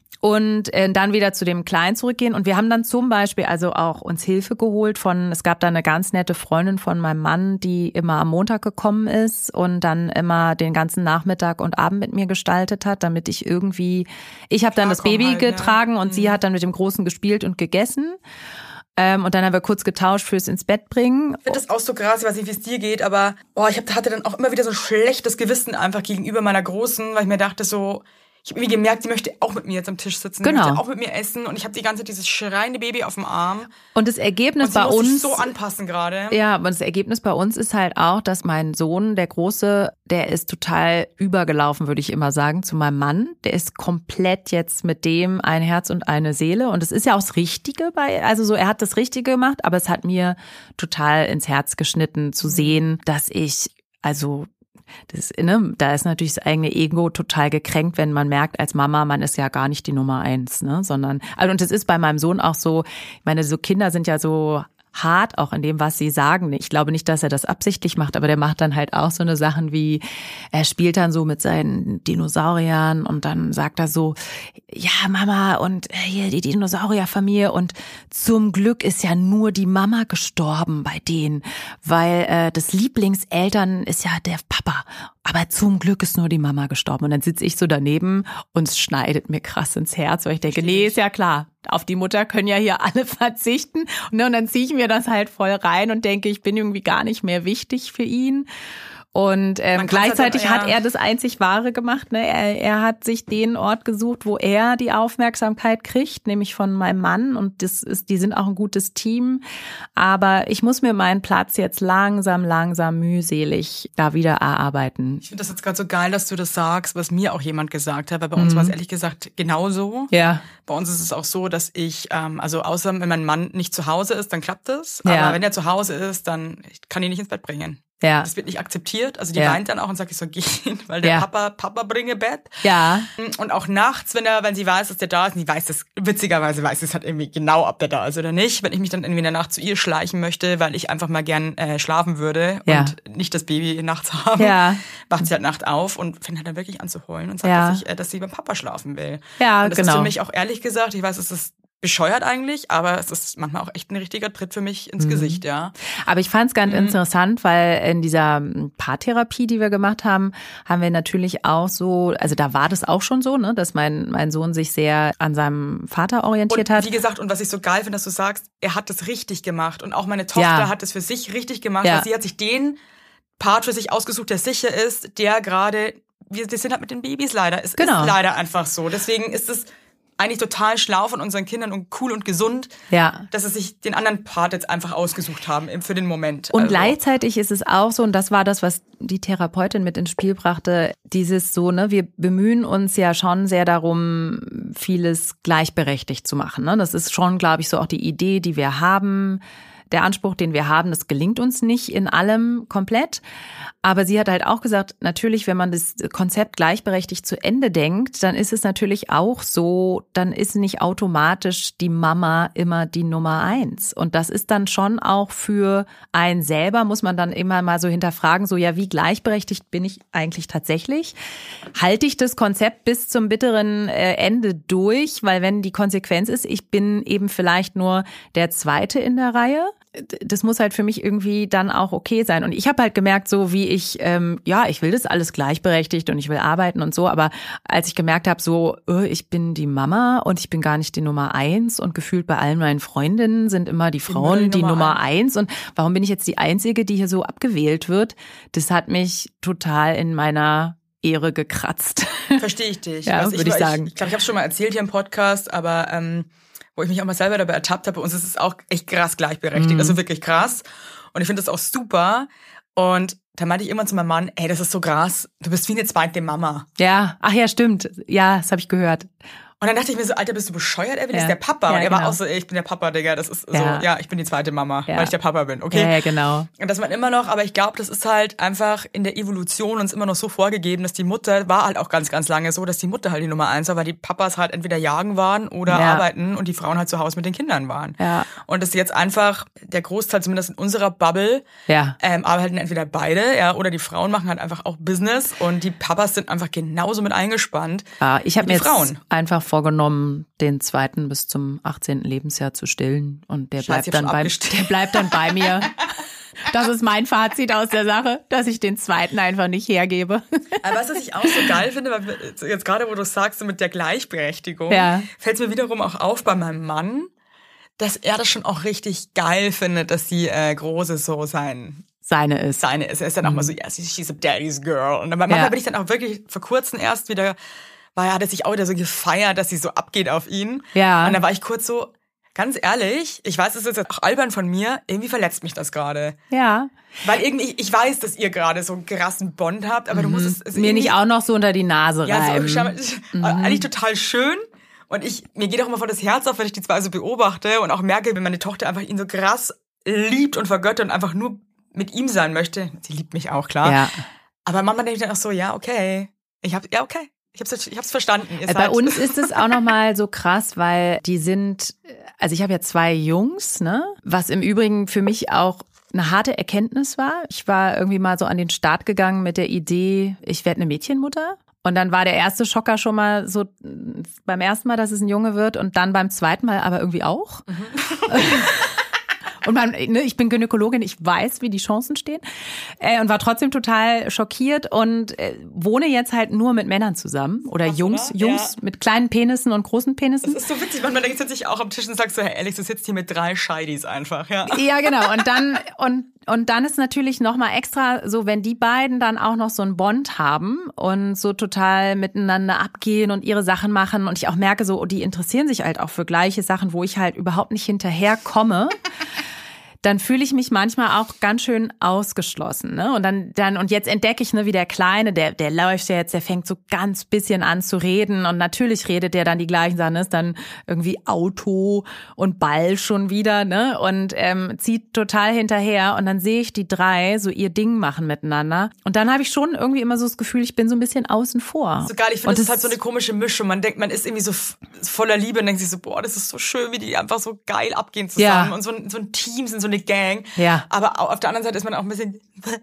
Und äh, dann wieder zu dem Kleinen zurückgehen. Und wir haben dann zum Beispiel also auch uns Hilfe geholt von, es gab da eine ganz nette Freundin von meinem Mann, die immer am Montag gekommen ist und dann immer den ganzen Nachmittag und Abend mit mir gestaltet hat, damit ich irgendwie, ich habe dann das Baby halt, getragen ne? und mhm. sie hat dann mit dem Großen gespielt und gegessen. Ähm, und dann haben wir kurz getauscht fürs ins Bett bringen. Ich finde das auch so krass, ich weiß nicht, wie es dir geht, aber oh, ich hab, hatte dann auch immer wieder so ein schlechtes Gewissen einfach gegenüber meiner Großen, weil ich mir dachte so, ich habe irgendwie gemerkt, sie möchte auch mit mir jetzt am Tisch sitzen, genau. sie möchte auch mit mir essen und ich habe die ganze Zeit dieses schreiende Baby auf dem Arm. Und das Ergebnis und sie bei muss uns sich so anpassen gerade. Ja, aber das Ergebnis bei uns ist halt auch, dass mein Sohn, der Große, der ist total übergelaufen, würde ich immer sagen, zu meinem Mann. Der ist komplett jetzt mit dem ein Herz und eine Seele und es ist ja auch das Richtige bei, also so, er hat das Richtige gemacht, aber es hat mir total ins Herz geschnitten zu sehen, dass ich, also Das, ne, da ist natürlich das eigene Ego total gekränkt, wenn man merkt als Mama, man ist ja gar nicht die Nummer eins, ne, sondern, also und das ist bei meinem Sohn auch so, ich meine, so Kinder sind ja so hart auch in dem, was sie sagen. Ich glaube nicht, dass er das absichtlich macht, aber der macht dann halt auch so eine Sachen wie, er spielt dann so mit seinen Dinosauriern und dann sagt er so, ja Mama und hier die Dinosaurierfamilie und zum Glück ist ja nur die Mama gestorben bei denen, weil äh, das Lieblingseltern ist ja der Papa, aber zum Glück ist nur die Mama gestorben und dann sitze ich so daneben und es schneidet mir krass ins Herz, weil ich denke, nee, ist ja klar. Auf die Mutter können ja hier alle verzichten. Und dann ziehe ich mir das halt voll rein und denke, ich bin irgendwie gar nicht mehr wichtig für ihn. Und ähm, gleichzeitig halt dann, ja. hat er das einzig Wahre gemacht. Ne? Er, er hat sich den Ort gesucht, wo er die Aufmerksamkeit kriegt, nämlich von meinem Mann. Und das ist, die sind auch ein gutes Team. Aber ich muss mir meinen Platz jetzt langsam, langsam, mühselig da wieder erarbeiten. Ich finde das jetzt gerade so geil, dass du das sagst, was mir auch jemand gesagt hat. Weil bei uns mhm. war es ehrlich gesagt genauso. Ja. Bei uns ist es auch so, dass ich, ähm, also außer wenn mein Mann nicht zu Hause ist, dann klappt es. Ja. Aber wenn er zu Hause ist, dann kann ich ihn nicht ins Bett bringen. Ja. Das wird nicht akzeptiert. Also die ja. weint dann auch und sagt, ich soll gehen, weil der ja. Papa, Papa bringe Bett. Ja. Und auch nachts, wenn er, wenn sie weiß, dass der da ist, und die weiß das, witzigerweise weiß es halt irgendwie genau, ob der da ist oder nicht. Wenn ich mich dann irgendwie in der Nacht zu ihr schleichen möchte, weil ich einfach mal gern äh, schlafen würde ja. und nicht das Baby nachts haben, ja. wacht sie halt nachts auf und fängt halt dann wirklich an zu heulen und sagt, ja. dass, ich, äh, dass sie beim Papa schlafen will. Ja, und das genau. ist für mich auch ehrlich gesagt, ich weiß, es ist bescheuert eigentlich, aber es ist manchmal auch echt ein richtiger Tritt für mich ins mhm. Gesicht, ja. Aber ich fand es ganz mhm. interessant, weil in dieser Paartherapie, die wir gemacht haben, haben wir natürlich auch so, also da war das auch schon so, ne, dass mein mein Sohn sich sehr an seinem Vater orientiert und, hat. Wie gesagt, und was ich so geil finde, dass du sagst, er hat das richtig gemacht und auch meine Tochter ja. hat es für sich richtig gemacht, ja. weil sie hat sich den Part für sich ausgesucht, der sicher ist, der gerade, wir das sind halt mit den Babys leider, es genau. ist leider einfach so. Deswegen ist es eigentlich total schlau von unseren Kindern und cool und gesund, ja. dass sie sich den anderen Part jetzt einfach ausgesucht haben für den Moment. Und also. gleichzeitig ist es auch so, und das war das, was die Therapeutin mit ins Spiel brachte, dieses so, ne, wir bemühen uns ja schon sehr darum, vieles gleichberechtigt zu machen. Ne? Das ist schon, glaube ich, so auch die Idee, die wir haben. Der Anspruch, den wir haben, das gelingt uns nicht in allem komplett. Aber sie hat halt auch gesagt, natürlich, wenn man das Konzept gleichberechtigt zu Ende denkt, dann ist es natürlich auch so, dann ist nicht automatisch die Mama immer die Nummer eins. Und das ist dann schon auch für einen selber, muss man dann immer mal so hinterfragen, so ja, wie gleichberechtigt bin ich eigentlich tatsächlich? Halte ich das Konzept bis zum bitteren Ende durch? Weil wenn die Konsequenz ist, ich bin eben vielleicht nur der Zweite in der Reihe, das muss halt für mich irgendwie dann auch okay sein. Und ich habe halt gemerkt, so wie ich, ähm, ja, ich will das alles gleichberechtigt und ich will arbeiten und so, aber als ich gemerkt habe, so, oh, ich bin die Mama und ich bin gar nicht die Nummer eins und gefühlt bei allen meinen Freundinnen sind immer die Frauen die, die Nummer, Nummer eins und warum bin ich jetzt die Einzige, die hier so abgewählt wird? Das hat mich total in meiner Ehre gekratzt. Verstehe ich dich. Ja, also würde ich, ich sagen. Ich glaube, ich habe es schon mal erzählt hier im Podcast, aber ähm, wo ich mich auch mal selber dabei ertappt habe, bei uns ist es auch echt krass gleichberechtigt, mhm. also wirklich krass. Und ich finde das auch super. Und da meinte ich irgendwann zu meinem Mann, ey, das ist so krass, du bist wie eine zweite Mama. Ja, ach ja, stimmt. Ja, das habe ich gehert. Und dann dachte ich mir so, Alter, bist du bescheuert? Er will, ja. ist der Papa. Ja, und er genau. war auch so, ey, ich bin der Papa, Digga. Das ist so, ja, ja ich bin die zweite Mama, ja. weil ich der Papa bin, okay? Ja, ja, genau. Und das man immer noch, aber ich glaube, das ist halt einfach in der Evolution uns immer noch so vorgegeben, dass die Mutter, war halt auch ganz, ganz lange so, dass die Mutter halt die Nummer eins war, weil die Papas halt entweder jagen waren oder ja. arbeiten und die Frauen halt zu Hause mit den Kindern waren. Ja. Und das ist jetzt einfach, der Großteil zumindest in unserer Bubble, ja. ähm, arbeiten entweder beide, ja, oder die Frauen machen halt einfach auch Business und die Papas sind einfach genauso mit eingespannt. Ja, ich habe mir jetzt Frauen. einfach vorgenommen, den zweiten bis zum achtzehnten Lebensjahr zu stillen und der Scheiße, bleibt dann bei der bleibt dann bei mir. Das ist mein Fazit aus der Sache, dass ich den zweiten einfach nicht hergebe. Aber was ich auch so geil finde, weil jetzt gerade wo du sagst, so mit der Gleichberechtigung, ja. fällt es mir wiederum auch auf bei meinem Mann, dass er das schon auch richtig geil findet, dass die äh, Große so sein Seine ist. Seine ist. Er ist dann auch mal so, ja, yes, she's a daddy's girl. Und dann manchmal ja. bin ich dann auch wirklich vor kurzem erst wieder, weil er hat sich auch wieder so gefeiert, dass sie so abgeht auf ihn. Ja. Und dann war ich kurz so, ganz ehrlich, ich weiß, es ist jetzt auch albern von mir, irgendwie verletzt mich das gerade. Ja. Weil irgendwie, ich weiß, dass ihr gerade so einen krassen Bond habt, aber mhm. du musst es... es mir nicht auch noch so unter die Nase reiben. Ja, so, mhm. eigentlich total schön. Und ich, mir geht auch immer voll das Herz auf, wenn ich die zwei so beobachte und auch merke, wenn meine Tochter einfach ihn so krass liebt und vergöttert und einfach nur mit ihm sein möchte. Sie liebt mich auch, klar. Ja. Aber manchmal denke ich dann auch so, ja, okay. Ich hab, ja, okay. Ich hab's, ich hab's verstanden. Ihr Bei seid uns ist es auch nochmal so krass, weil die sind, also ich habe ja zwei Jungs, ne? Was im Übrigen für mich auch eine harte Erkenntnis war. Ich war irgendwie mal so an den Start gegangen mit der Idee, ich werde eine Mädchenmutter. Und dann war der erste Schocker schon mal so beim ersten Mal, dass es ein Junge wird und dann beim zweiten Mal aber irgendwie auch. Mhm. Und man, ne, ich bin Gynäkologin, ich weiß, wie die Chancen stehen. Äh, und war trotzdem total schockiert und äh, wohne jetzt halt nur mit Männern zusammen. Oder Krass, Jungs, oder? Jungs Ja. mit kleinen Penissen und großen Penissen. Das ist so witzig, manchmal denkst du sich auch am Tisch und sagst so, Herr Alex, du sitzt hier mit drei Scheidis einfach, ja. Ja, genau. Und dann, und, und dann ist natürlich nochmal extra so, wenn die beiden dann auch noch so einen Bond haben und so total miteinander abgehen und ihre Sachen machen und ich auch merke so, die interessieren sich halt auch für gleiche Sachen, wo ich halt überhaupt nicht hinterherkomme. Dann fühle ich mich manchmal auch ganz schön ausgeschlossen, ne? Und dann, dann, und jetzt entdecke ich, ne, wie der Kleine, der, der läuft ja jetzt, der fängt so ganz bisschen an zu reden und natürlich redet der dann die gleichen Sachen, ist dann irgendwie Auto und Ball schon wieder, ne? Und ähm, zieht total hinterher und dann sehe ich die drei so ihr Ding machen miteinander und dann habe ich schon irgendwie immer so das Gefühl, ich bin so ein bisschen außen vor. So geil, ich finde, das ist halt so eine komische Mischung. Man denkt, man ist irgendwie so f- voller Liebe und denkt sich so, boah, das ist so schön, wie die einfach so geil abgehen zusammen Ja. und so ein, so ein Team sind, so eine Gang. Ja. Aber au- auf der anderen Seite ist man auch ein bisschen,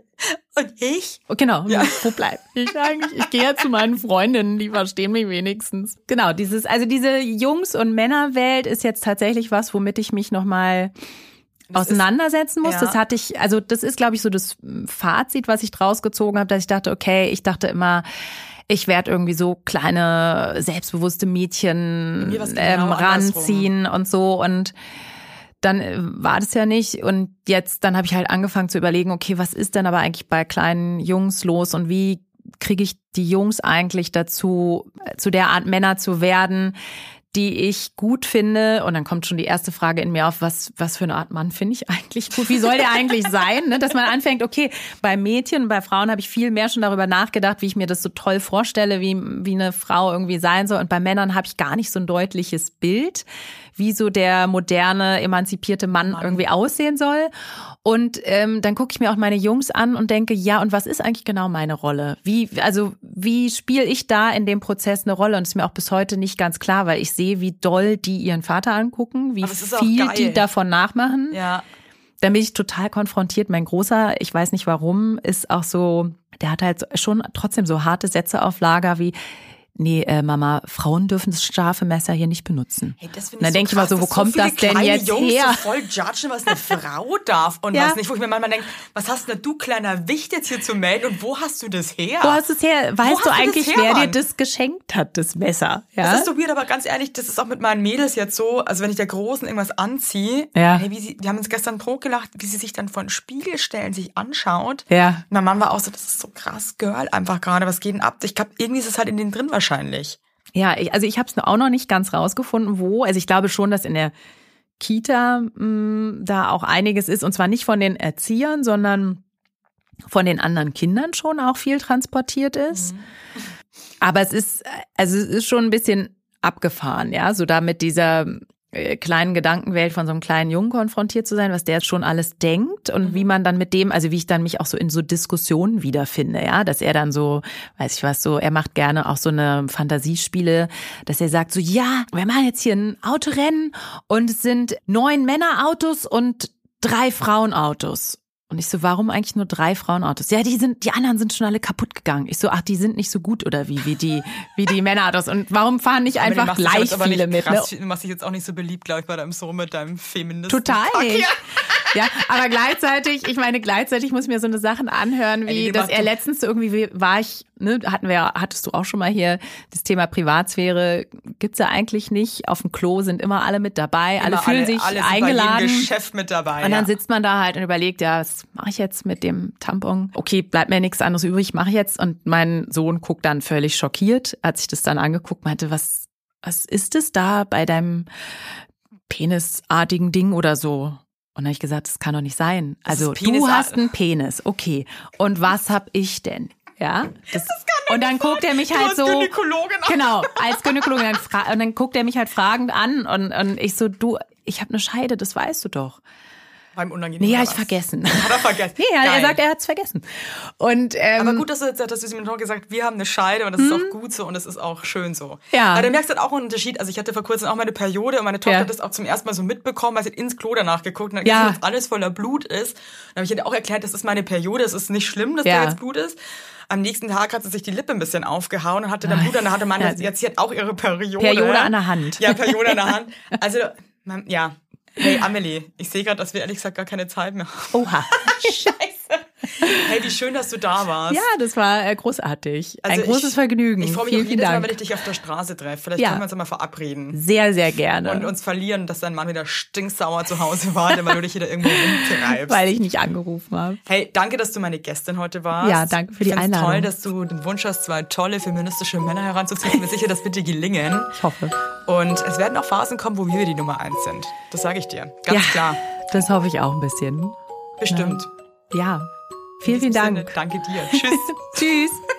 und ich? Genau, Ja. wo bleib ich eigentlich? Ich gehe ja zu meinen Freundinnen, die verstehen mich wenigstens. Genau, dieses, also diese Jungs- und Männerwelt ist jetzt tatsächlich was, womit ich mich nochmal auseinandersetzen muss. ja. Das hatte ich, also das ist, glaube ich, so das Fazit, was ich draus gezogen habe, dass ich dachte, okay, ich dachte immer, ich werde irgendwie so kleine, selbstbewusste Mädchen Mir war's genau ähm, andersrum. ranziehen und so und dann äh, war das ja nicht und jetzt, dann habe ich halt angefangen zu überlegen, okay, was ist denn aber eigentlich bei kleinen Jungs los und wie kriege ich die Jungs eigentlich dazu, äh, zu der Art Männer zu werden, die ich gut finde. Und dann kommt schon die erste Frage in mir auf, was was für eine Art Mann finde ich eigentlich gut? Wie soll der eigentlich sein? Ne? Dass man anfängt, okay, bei Mädchen und bei Frauen habe ich viel mehr schon darüber nachgedacht, wie ich mir das so toll vorstelle, wie wie eine Frau irgendwie sein soll. Und bei Männern habe ich gar nicht so ein deutliches Bild, wie so der moderne, emanzipierte Mann, Mann. irgendwie aussehen soll. Und ähm, dann gucke ich mir auch meine Jungs an und denke, ja, und was ist eigentlich genau meine Rolle? Wie, also wie spiele ich da in dem Prozess eine Rolle? Und das ist mir auch bis heute nicht ganz klar, weil ich sehe, wie doll die ihren Vater angucken, wie viel die davon nachmachen. Ja. Da bin ich total konfrontiert. Mein Großer, ich weiß nicht warum, ist auch so, der hat halt schon trotzdem so harte Sätze auf Lager wie, nee, äh, Mama, Frauen dürfen das scharfe Messer hier nicht benutzen. Hey, das und dann so denke ich mal so, wo so kommt das denn jetzt Jungs her? So voll judgen, was eine Frau darf und Ja. was nicht. Wo ich mir manchmal denke, was hast denn du, kleiner Wicht, jetzt hier zu melden und wo hast du das her? Wo hast du es her? Weißt hast du du eigentlich, das her, wer dir Mann? das geschenkt hat, das Messer? Ja? Das ist so weird, aber ganz ehrlich, das ist auch mit meinen Mädels jetzt so, also wenn ich der Großen irgendwas anziehe, Ja. hey, wie sie, die haben uns gestern totgelacht, wie sie sich dann vor den Spiegel stellen, sich anschaut. Ja. Mein Mann war auch so, das ist so krass, Girl, einfach gerade, was geht denn ab? Ich glaube, irgendwie ist es halt in denen drin wahrscheinlich. Ja, ich, also ich habe es auch noch nicht ganz rausgefunden, wo. Also ich glaube schon, dass in der Kita mh, da auch einiges ist. Und zwar nicht von den Erziehern, sondern von den anderen Kindern schon auch viel transportiert ist. Mhm. Aber es ist, also es ist schon ein bisschen abgefahren, ja, so da mit dieser äh, kleinen Gedankenwelt von so einem kleinen Jungen konfrontiert zu sein, was der schon alles denkt und mhm. wie man dann mit dem, also wie ich dann mich auch so in so Diskussionen wiederfinde, ja, dass er dann so, weiß ich was, so, er macht gerne auch so eine Fantasiespiele, dass er sagt so, ja, wir machen jetzt hier ein Autorennen und es sind neun Männerautos und drei Frauenautos. Und ich so, warum eigentlich nur drei Frauenautos? Ja, die sind, die anderen sind schon alle kaputt gegangen. Ich so, ach, die sind nicht so gut oder wie, wie die, wie die Männerautos. Und warum fahren nicht einfach aber gleich aber viele nicht mit? krass, Ne? Du machst dich jetzt auch nicht so beliebt, glaube ich, bei deinem Sohn mit deinem Feministen. Total nicht. Ja, aber gleichzeitig, ich meine, gleichzeitig muss ich mir so eine Sachen anhören, wie, Ey, dass er letztens irgendwie war ich, ne, hatten wir, hattest du auch schon mal hier das Thema Privatsphäre, gibt's ja eigentlich nicht. Auf dem Klo sind immer alle mit dabei, alle Immer fühlen alle, sich alle sind eingeladen. Bei jedem Geschäft mit dabei. Und dann ja. sitzt man da halt und überlegt, ja, was mache ich jetzt mit dem Tampon? Okay, bleibt mir nichts anderes übrig, mache ich jetzt. Und mein Sohn guckt dann völlig schockiert, hat sich das dann angeguckt, meinte, was, was ist es da bei deinem penisartigen Ding oder so? Und dann habe ich gesagt, das kann doch nicht sein. Also du hast einen Penis, okay. Und was hab ich denn? Ja, das, das kann und dann sein. guckt er mich Du halt als so, Gynäkologin auch. genau, als Gynäkologin, dann fra- und dann guckt er mich halt fragend an und, und ich so, du, ich habe eine Scheide, das weißt du doch. Beim Unangenehmen. Nee, hab oder ich was? vergessen. Hat er vergessen. Nee, er Geil. sagt, er hat's vergessen. Und ähm, Aber gut, dass du jetzt dass du mir noch gesagt, wir haben eine Scheide und das ist auch gut so und das ist auch schön so. Ja. Aber du merkst halt auch einen Unterschied. Also ich hatte vor kurzem auch meine Periode und meine Tochter Ja. hat das auch zum ersten Mal so mitbekommen, weil sie hat ins Klo danach geguckt und dann Ja. gesehen, dass alles voller Blut ist. Dann habe ich ihr auch erklärt, das ist meine Periode, es ist nicht schlimm, dass Ja. da jetzt Blut ist. Am nächsten Tag hat sie sich die Lippe ein bisschen aufgehauen und hatte dann Blut an der Hand und meinte, Ja. jetzt sie hat auch ihre Periode. Periode an der Hand. Ja, Periode an der Hand. Also, man, ja. Hey Amelie, ich sehe gerade, dass wir ehrlich gesagt gar keine Zeit mehr haben. Oha. Scheiße. Hey, wie schön, dass du da warst. Ja, das war äh, großartig. Also Ein großes ich, Vergnügen. Ich freue mich vielen, auch jedes vielen Mal, Dank. wenn ich dich auf der Straße treffe. Vielleicht Ja. können wir uns einmal verabreden. Sehr, sehr gerne. Und uns verlieren, dass dein Mann wieder stinksauer zu Hause war, weil du dich wieder irgendwo rumtreibst. Weil ich nicht angerufen habe. Hey, danke, dass du meine Gästin heute warst. Ja, danke für die ich find's Einladung. toll, dass du den Wunsch hast, zwei tolle feministische Männer heranzuziehen. Ich bin mir sicher, das wird dir gelingen. Ich hoffe. Und es werden auch Phasen kommen, wo wir die Nummer eins sind. Das sage ich dir. Ganz ja, klar. Das hoffe ich auch ein bisschen. Bestimmt. Ja. Vielen, In diesem vielen Dank. Sinne, danke dir. Tschüss. Tschüss.